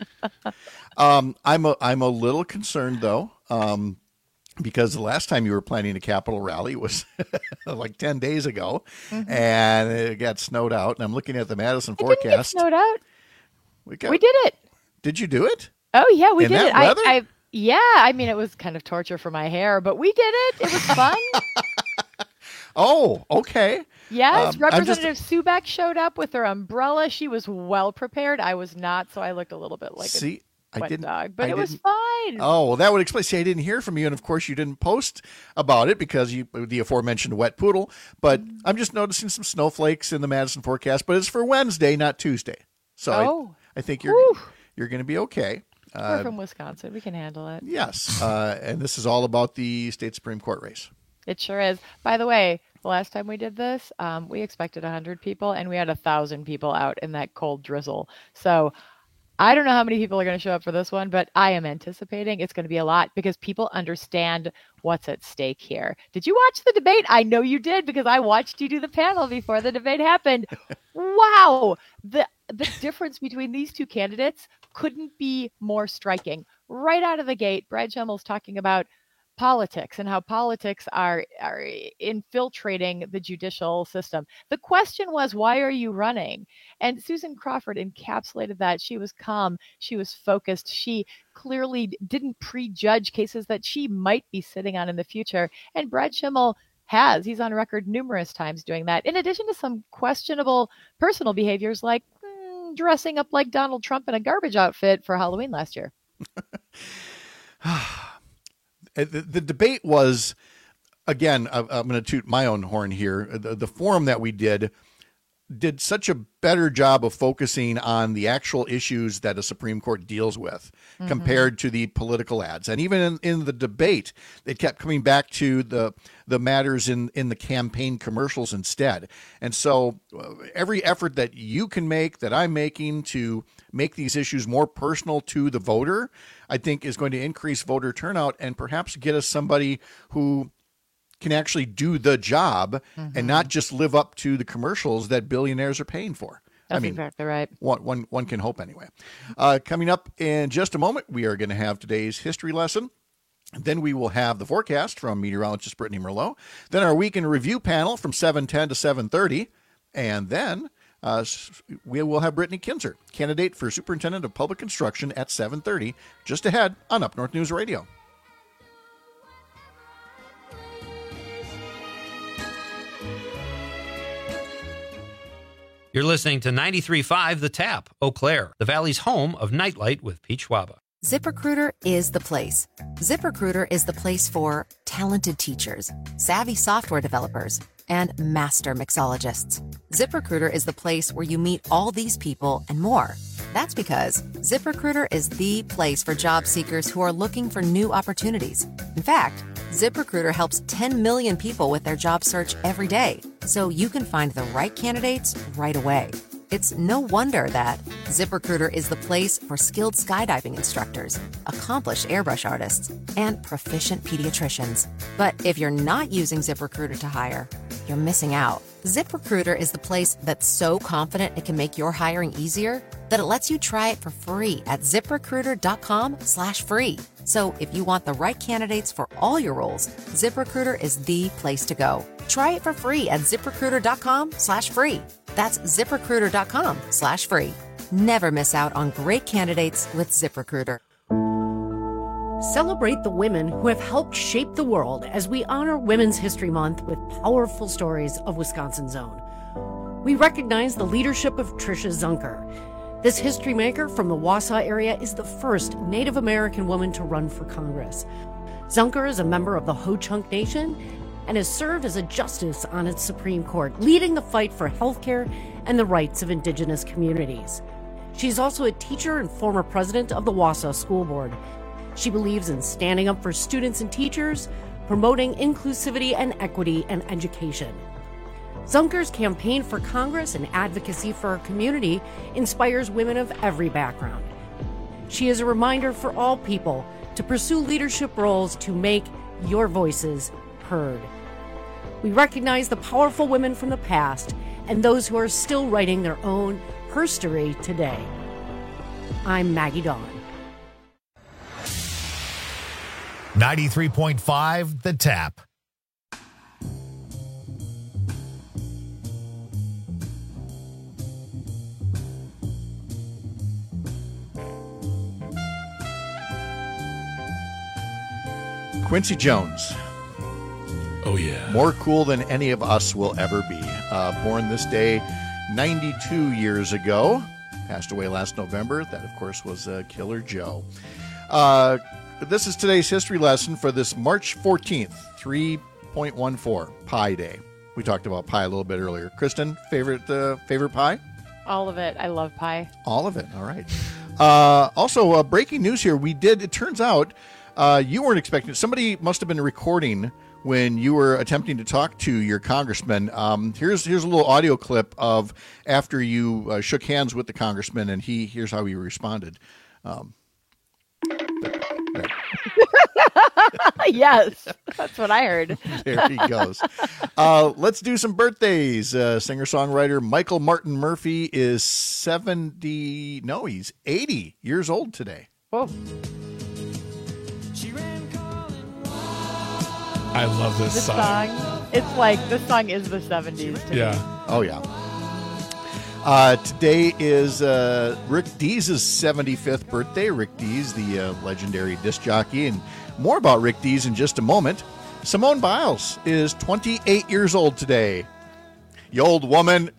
Um, I'm a, I'm a little concerned, though, um, because the last time you were planning a Capitol rally was like ten days ago, mm-hmm. and it got snowed out. And I'm looking at the Madison it forecast. Didn't get snowed out? We, got, we did it. Did you do it? Oh, yeah, we In did that it. weather? I, I Yeah, I mean, it was kind of torture for my hair, but we did it. It was fun. Oh, okay. Yes, Um, Representative just- Subak showed up with her umbrella. She was well prepared. I was not, so I looked a little bit like See, a I wet didn't- dog, but I it was didn't- fine. Oh, well, that would explain. See, I didn't hear from you, and of course, you didn't post about it because you the aforementioned wet poodle. But Mm-hmm. I'm just noticing some snowflakes in the Madison forecast. But it's for Wednesday, not Tuesday. So Oh. I, I think you're Whew. you're going to be okay. We're Uh, from Wisconsin. We can handle it. yes, uh, and this is all about the state Supreme Court race. It sure is. By the way, the last time we did this, um, we expected one hundred people, and we had one thousand people out in that cold drizzle. So I don't know how many people are going to show up for this one, but I am anticipating it's going to be a lot because people understand what's at stake here. Did you watch the debate? I know you did because I watched you do the panel before the debate happened. Wow. The the difference between these two candidates couldn't be more striking. Right out of the gate, Brad Schimmel's talking about politics and how politics are are infiltrating the judicial system. The question was, why are you running? And Susan Crawford encapsulated that. She was calm. She was focused. She clearly didn't prejudge cases that she might be sitting on in the future. And Brad Schimmel has. He's on record numerous times doing that, in addition to some questionable personal behaviors like mm, dressing up like Donald Trump in a garbage outfit for Halloween last year. The, the debate was, again, I, I'm going to toot my own horn here. The, the forum that we did did such a better job of focusing on the actual issues that a Supreme Court deals with Mhm. compared to the political ads. And even in, in the debate, they kept coming back to the the matters in, in the campaign commercials instead. And so uh, every effort that you can make, that I'm making to make these issues more personal to the voter, I think is going to increase voter turnout and perhaps get us somebody who can actually do the job Mhm. and not just live up to the commercials that billionaires are paying for. That's I mean, exactly right. One, one, one can hope anyway. Uh, coming up in just a moment, we are going to have today's history lesson. Then we will have the forecast from meteorologist Brittany Merlot. Then our weekend review panel from seven ten to seven thirty. And then uh, we will have Brittany Kinzer, candidate for Superintendent of Public Instruction at seven thirty, just ahead on Up North News Radio. You're listening to ninety-three point five The Tap, Eau Claire, the Valley's home of Nightlight with Pete Schwaba. ZipRecruiter is the place. ZipRecruiter is the place for talented teachers, savvy software developers, and master mixologists. ZipRecruiter is the place where you meet all these people and more. That's because ZipRecruiter is the place for job seekers who are looking for new opportunities. In fact, ZipRecruiter helps ten million people with their job search every day, so you can find the right candidates right away. It's no wonder that ZipRecruiter is the place for skilled skydiving instructors, accomplished airbrush artists, and proficient pediatricians. But if you're not using ZipRecruiter to hire, you're missing out. ZipRecruiter is the place that's so confident it can make your hiring easier that it lets you try it for free at ZipRecruiter.com slash free. So if you want the right candidates for all your roles, ZipRecruiter is the place to go. Try it for free at ZipRecruiter.com slash free. That's ZipRecruiter.com slash free. Never miss out on great candidates with ZipRecruiter. Celebrate the women who have helped shape the world as we honor Women's History Month with powerful stories of Wisconsin's own. We recognize the leadership of Tricia Zunker. This history maker from the Wausau area is the first Native American woman to run for Congress. Zunker is a member of the Ho-Chunk Nation and has served as a justice on its Supreme Court, leading the fight for healthcare and the rights of Indigenous communities. She's also a teacher and former president of the Wausau School Board. She believes in standing up for students and teachers, promoting inclusivity and equity in education. Zunker's campaign for Congress and advocacy for her community inspires women of every background. She is a reminder for all people to pursue leadership roles to make your voices heard. We recognize the powerful women from the past and those who are still writing their own herstory today. I'm Maggie Dawn. ninety-three point five The Tap. Quincy Jones. Oh, yeah. More cool than any of us will ever be. Uh, born this day ninety-two years ago. Passed away last November. That, of course, was uh, Killer Joe. Uh, this is today's history lesson for this March fourteenth, three point one four, Pie Day. We talked about pie a little bit earlier. Kristen, favorite uh, favorite pie? All of it. I love pie. All of it. All right. Uh, also, uh, breaking news here. We did, it turns out, uh, you weren't expecting it. Somebody must have been recording when you were attempting to talk to your congressman. Um, here's here's a little audio clip of after you uh, shook hands with the congressman, and he here's how he responded. Um, Yes, that's what I heard. There he goes. Uh, let's do some birthdays. Uh, singer-songwriter Michael Martin Murphey is seventy, no, he's eighty years old today. Oh. I love this, this song. song. It's like, this song is the seventies to Yeah. me. Oh, yeah. Uh, today is uh, Rick Dees' seventy-fifth birthday. Rick Dees, the uh, legendary disc jockey. And more about Rick Dees in just a moment. Simone Biles is twenty-eight years old today. You old woman.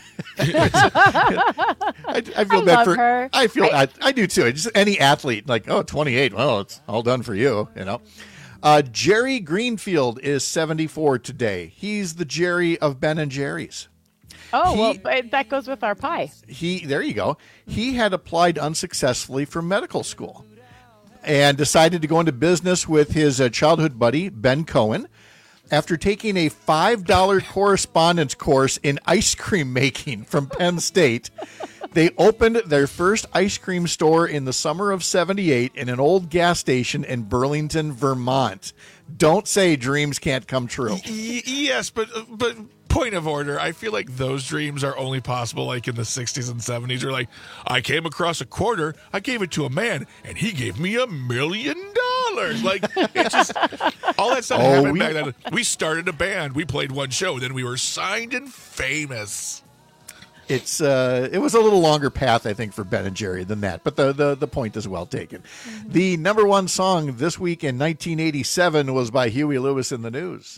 I, I feel I bad love for her. I feel I, I- I do too. Just any athlete, like, oh, twenty-eight. Well, it's all done for you, you know. Uh, Jerry Greenfield is seventy-four today. He's the Jerry of Ben and Jerry's. Oh, He- well, but that goes with our pie. He there you go. He had applied unsuccessfully for medical school and decided to go into business with his uh, childhood buddy Ben Cohen. After taking a five dollar correspondence course in ice cream making from Penn State, they opened their first ice cream store in the summer of seventy-eight in an old gas station in Burlington, Vermont. Don't say dreams can't come true. Y- yes, but but point of order. I feel like those dreams are only possible like in the sixties and seventies. Or like, I came across a quarter, I gave it to a man, and he gave me a million dollars. Like, it's just all that stuff Oh, happened we- back then. We started a band, we played one show, then we were signed and famous. It's uh, it was a little longer path, I think, for Ben and Jerry than that, but the the, the point is well taken. Mm-hmm. The number one song this week in nineteen eighty-seven was by Huey Lewis in the News.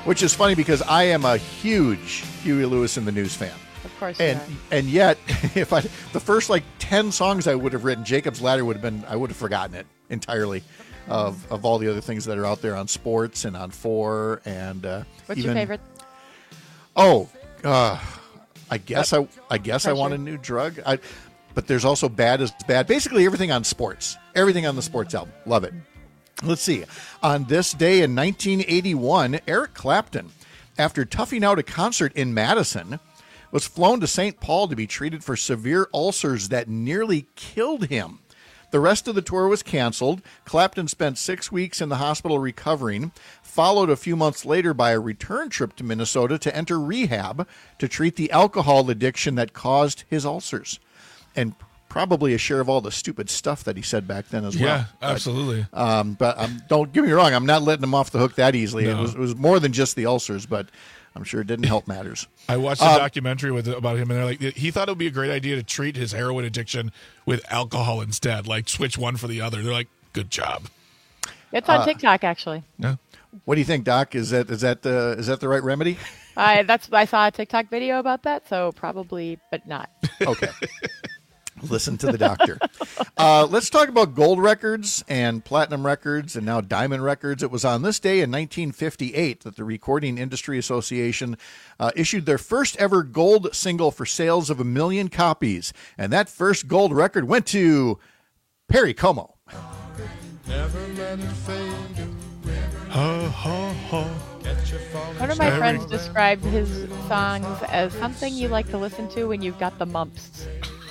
which is funny because I am a huge Huey Lewis and the News fan. Of course, and you and yet, if I the first like ten songs I would have written, Jacob's Ladder would have been I would have forgotten it entirely, of of all the other things that are out there on sports and on four and. Uh, What's even, your favorite? Oh, uh, I guess uh, I I guess pressure. I want a new drug. I, but there's also Bad is Bad. Basically everything on sports, everything on the sports album, love it. Let's see. On this day in nineteen eighty-one, Eric Clapton, after toughing out a concert in Madison, was flown to Saint Paul to be treated for severe ulcers that nearly killed him. The rest of the tour was canceled. Clapton spent six weeks in the hospital recovering, followed a few months later by a return trip to Minnesota to enter rehab to treat the alcohol addiction that caused his ulcers. And probably a share of all the stupid stuff that he said back then as well. Yeah, absolutely. But, um, but um, don't get me wrong, I'm not letting him off the hook that easily. No. It was, it was more than just the ulcers, but I'm sure it didn't help matters. I watched a Um, documentary with about him, and they're like, he thought it would be a great idea to treat his heroin addiction with alcohol instead, like switch one for the other. They're like, good job. It's on Uh, TikTok, actually. Yeah. What do you think, Doc? Is that is that the is that the right remedy? I that's I saw a TikTok video about that, so probably, but not. Okay. Listen to the doctor. Uh, let's talk about gold records and platinum records and now diamond records. It was on this day in nineteen fifty-eight that the Recording Industry Association uh, issued their first ever gold single for sales of a million copies. And that first gold record went to Perry Como. Never let it fade Ho, ho, ho. One of my friends described his songs as something you like to listen to when you've got the mumps.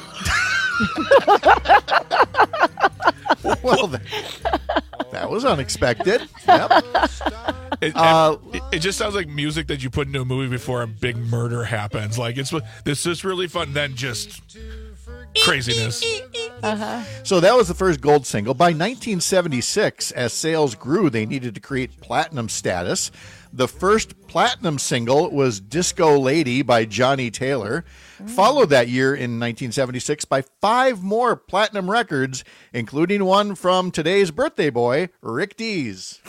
Well, that, that was unexpected. Yep. It, Uh, it, it just sounds like music that you put into a movie before a big murder happens. Like, it's this is really fun, then just craziness. Uh-huh. So that was the first gold single. By nineteen seventy-six, as sales grew, they needed to create platinum status. The first platinum single was Disco Lady by Johnny Taylor, followed that year in nineteen seventy-six by five more platinum records, including one from today's birthday boy, Rick Dees.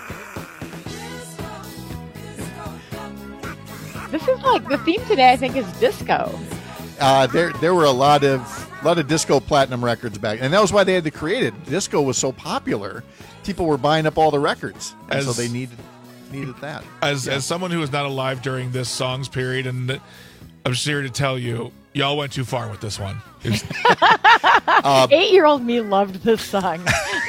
This is like the theme today, I think, is disco. Uh, there there were a lot of lot of disco platinum records back, and that was why they had to create it. Disco was so popular, people were buying up all the records, and As- so they needed needed that. As Yeah. as someone who was not alive during this song's period, and I'm just here to tell you, y'all went too far with this one. It's- Uh, Eight-year-old me loved this song.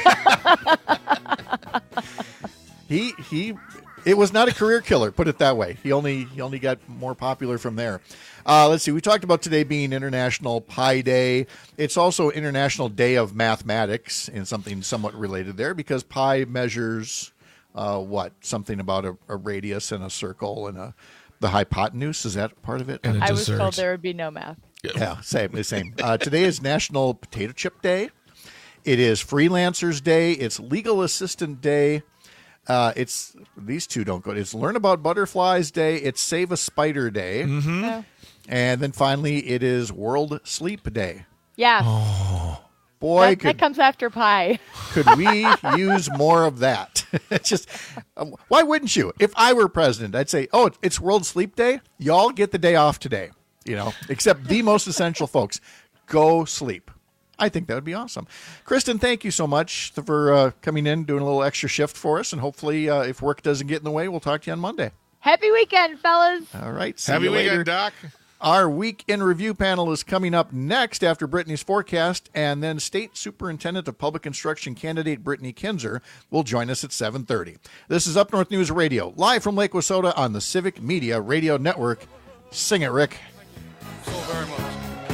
he he it was not a career killer, put it that way. He only he only got more popular from there. Uh, let's see, we talked about today being International Pi Day. It's also International Day of Mathematics, and something somewhat related there, because pi measures uh, what something about a, a radius and a circle and a the hypotenuse. Is that part of it? And a I was dessert. told there would be no math. Yeah, same, same. Uh, today is National Potato Chip Day. It is Freelancers Day. It's Legal Assistant Day. Uh, it's these two don't go. It's Learn About Butterflies Day. It's Save a Spider Day. Mm-hmm. Oh. And then finally, it is World Sleep Day. Yeah. Boy, that, could that comes after pie. could we use more of that? It's just, uh, why wouldn't you? If I were president, I'd say, oh, it's World Sleep Day. Y'all get the day off today. You know, except the most essential folks, go sleep. I think that would be awesome. Kristen, thank you so much for uh, coming in, doing a little extra shift for us. And hopefully, uh, if work doesn't get in the way, we'll talk to you on Monday. Happy weekend, fellas. All right. See Happy you later. weekend, Doc. Our Week in Review panel is coming up next after Brittany's forecast, and then State Superintendent of Public Instruction candidate Brittany Kinzer will join us at seven thirty. This is Up North News Radio, live from Lake Wissota on the Civic Media Radio Network. Sing it, Rick. so very much.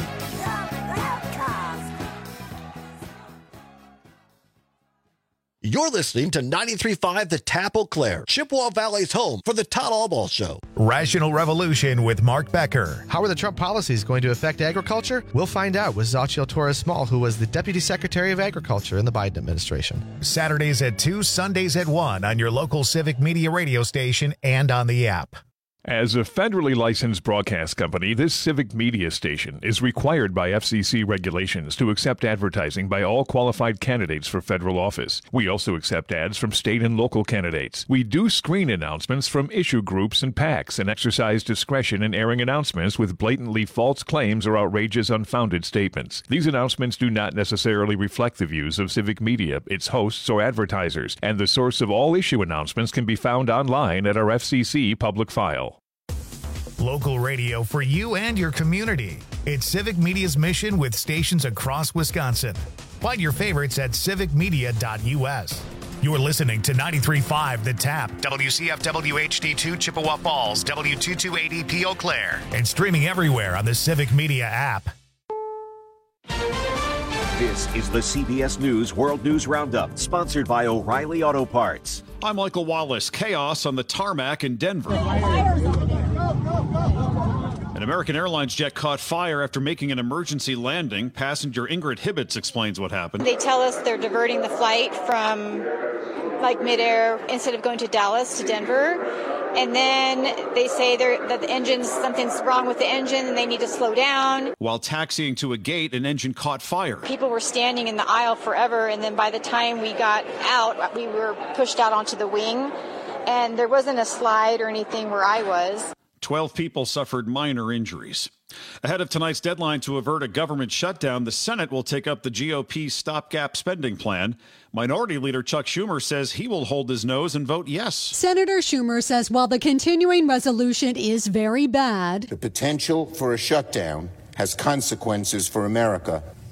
You're listening to ninety-three point five The Tap Eau Claire, Chippewa Valley's home for the Todd Allball Show. Rational Revolution with Mark Becker. How are the Trump policies going to affect agriculture? We'll find out with Xochitl Torres-Small, who was the Deputy Secretary of Agriculture in the Biden administration. Saturdays at two, Sundays at one on your local Civic Media radio station and on the app. As a federally licensed broadcast company, this civic media station is required by F C C regulations to accept advertising by all qualified candidates for federal office. We also accept ads from state and local candidates. We do screen announcements from issue groups and PACs and exercise discretion in airing announcements with blatantly false claims or outrageous, unfounded statements. These announcements do not necessarily reflect the views of civic media, its hosts, or advertisers, and the source of all issue announcements can be found online at our F C C public file. Local radio for you and your community. It's Civic Media's mission with stations across Wisconsin. Find your favorites at civic media dot U S. You're listening to ninety-three point five The Tap, W C F W H D two Chippewa Falls, W two two eight E P Eau Claire, and streaming everywhere on the Civic Media app. This is the C B S News World News Roundup, sponsored by O'Reilly Auto Parts. I'm Michael Wallace. Chaos on the tarmac in Denver. An American Airlines jet caught fire after making an emergency landing. Passenger Ingrid Hibbets explains what happened. They tell us they're diverting the flight from like midair instead of going to Dallas to Denver. And then they say that the engine's something's wrong with the engine and they need to slow down. While taxiing to a gate, an engine caught fire. People were standing in the aisle forever, and then by the time we got out, we were pushed out onto the wing, and there wasn't a slide or anything where I was. Twelve people suffered minor injuries. Ahead of tonight's deadline to avert a government shutdown, the Senate will take up the G O P's stopgap spending plan. Minority Leader Chuck Schumer says he will hold his nose and vote yes. Senator Schumer says while the continuing resolution is very bad, the potential for a shutdown has consequences for America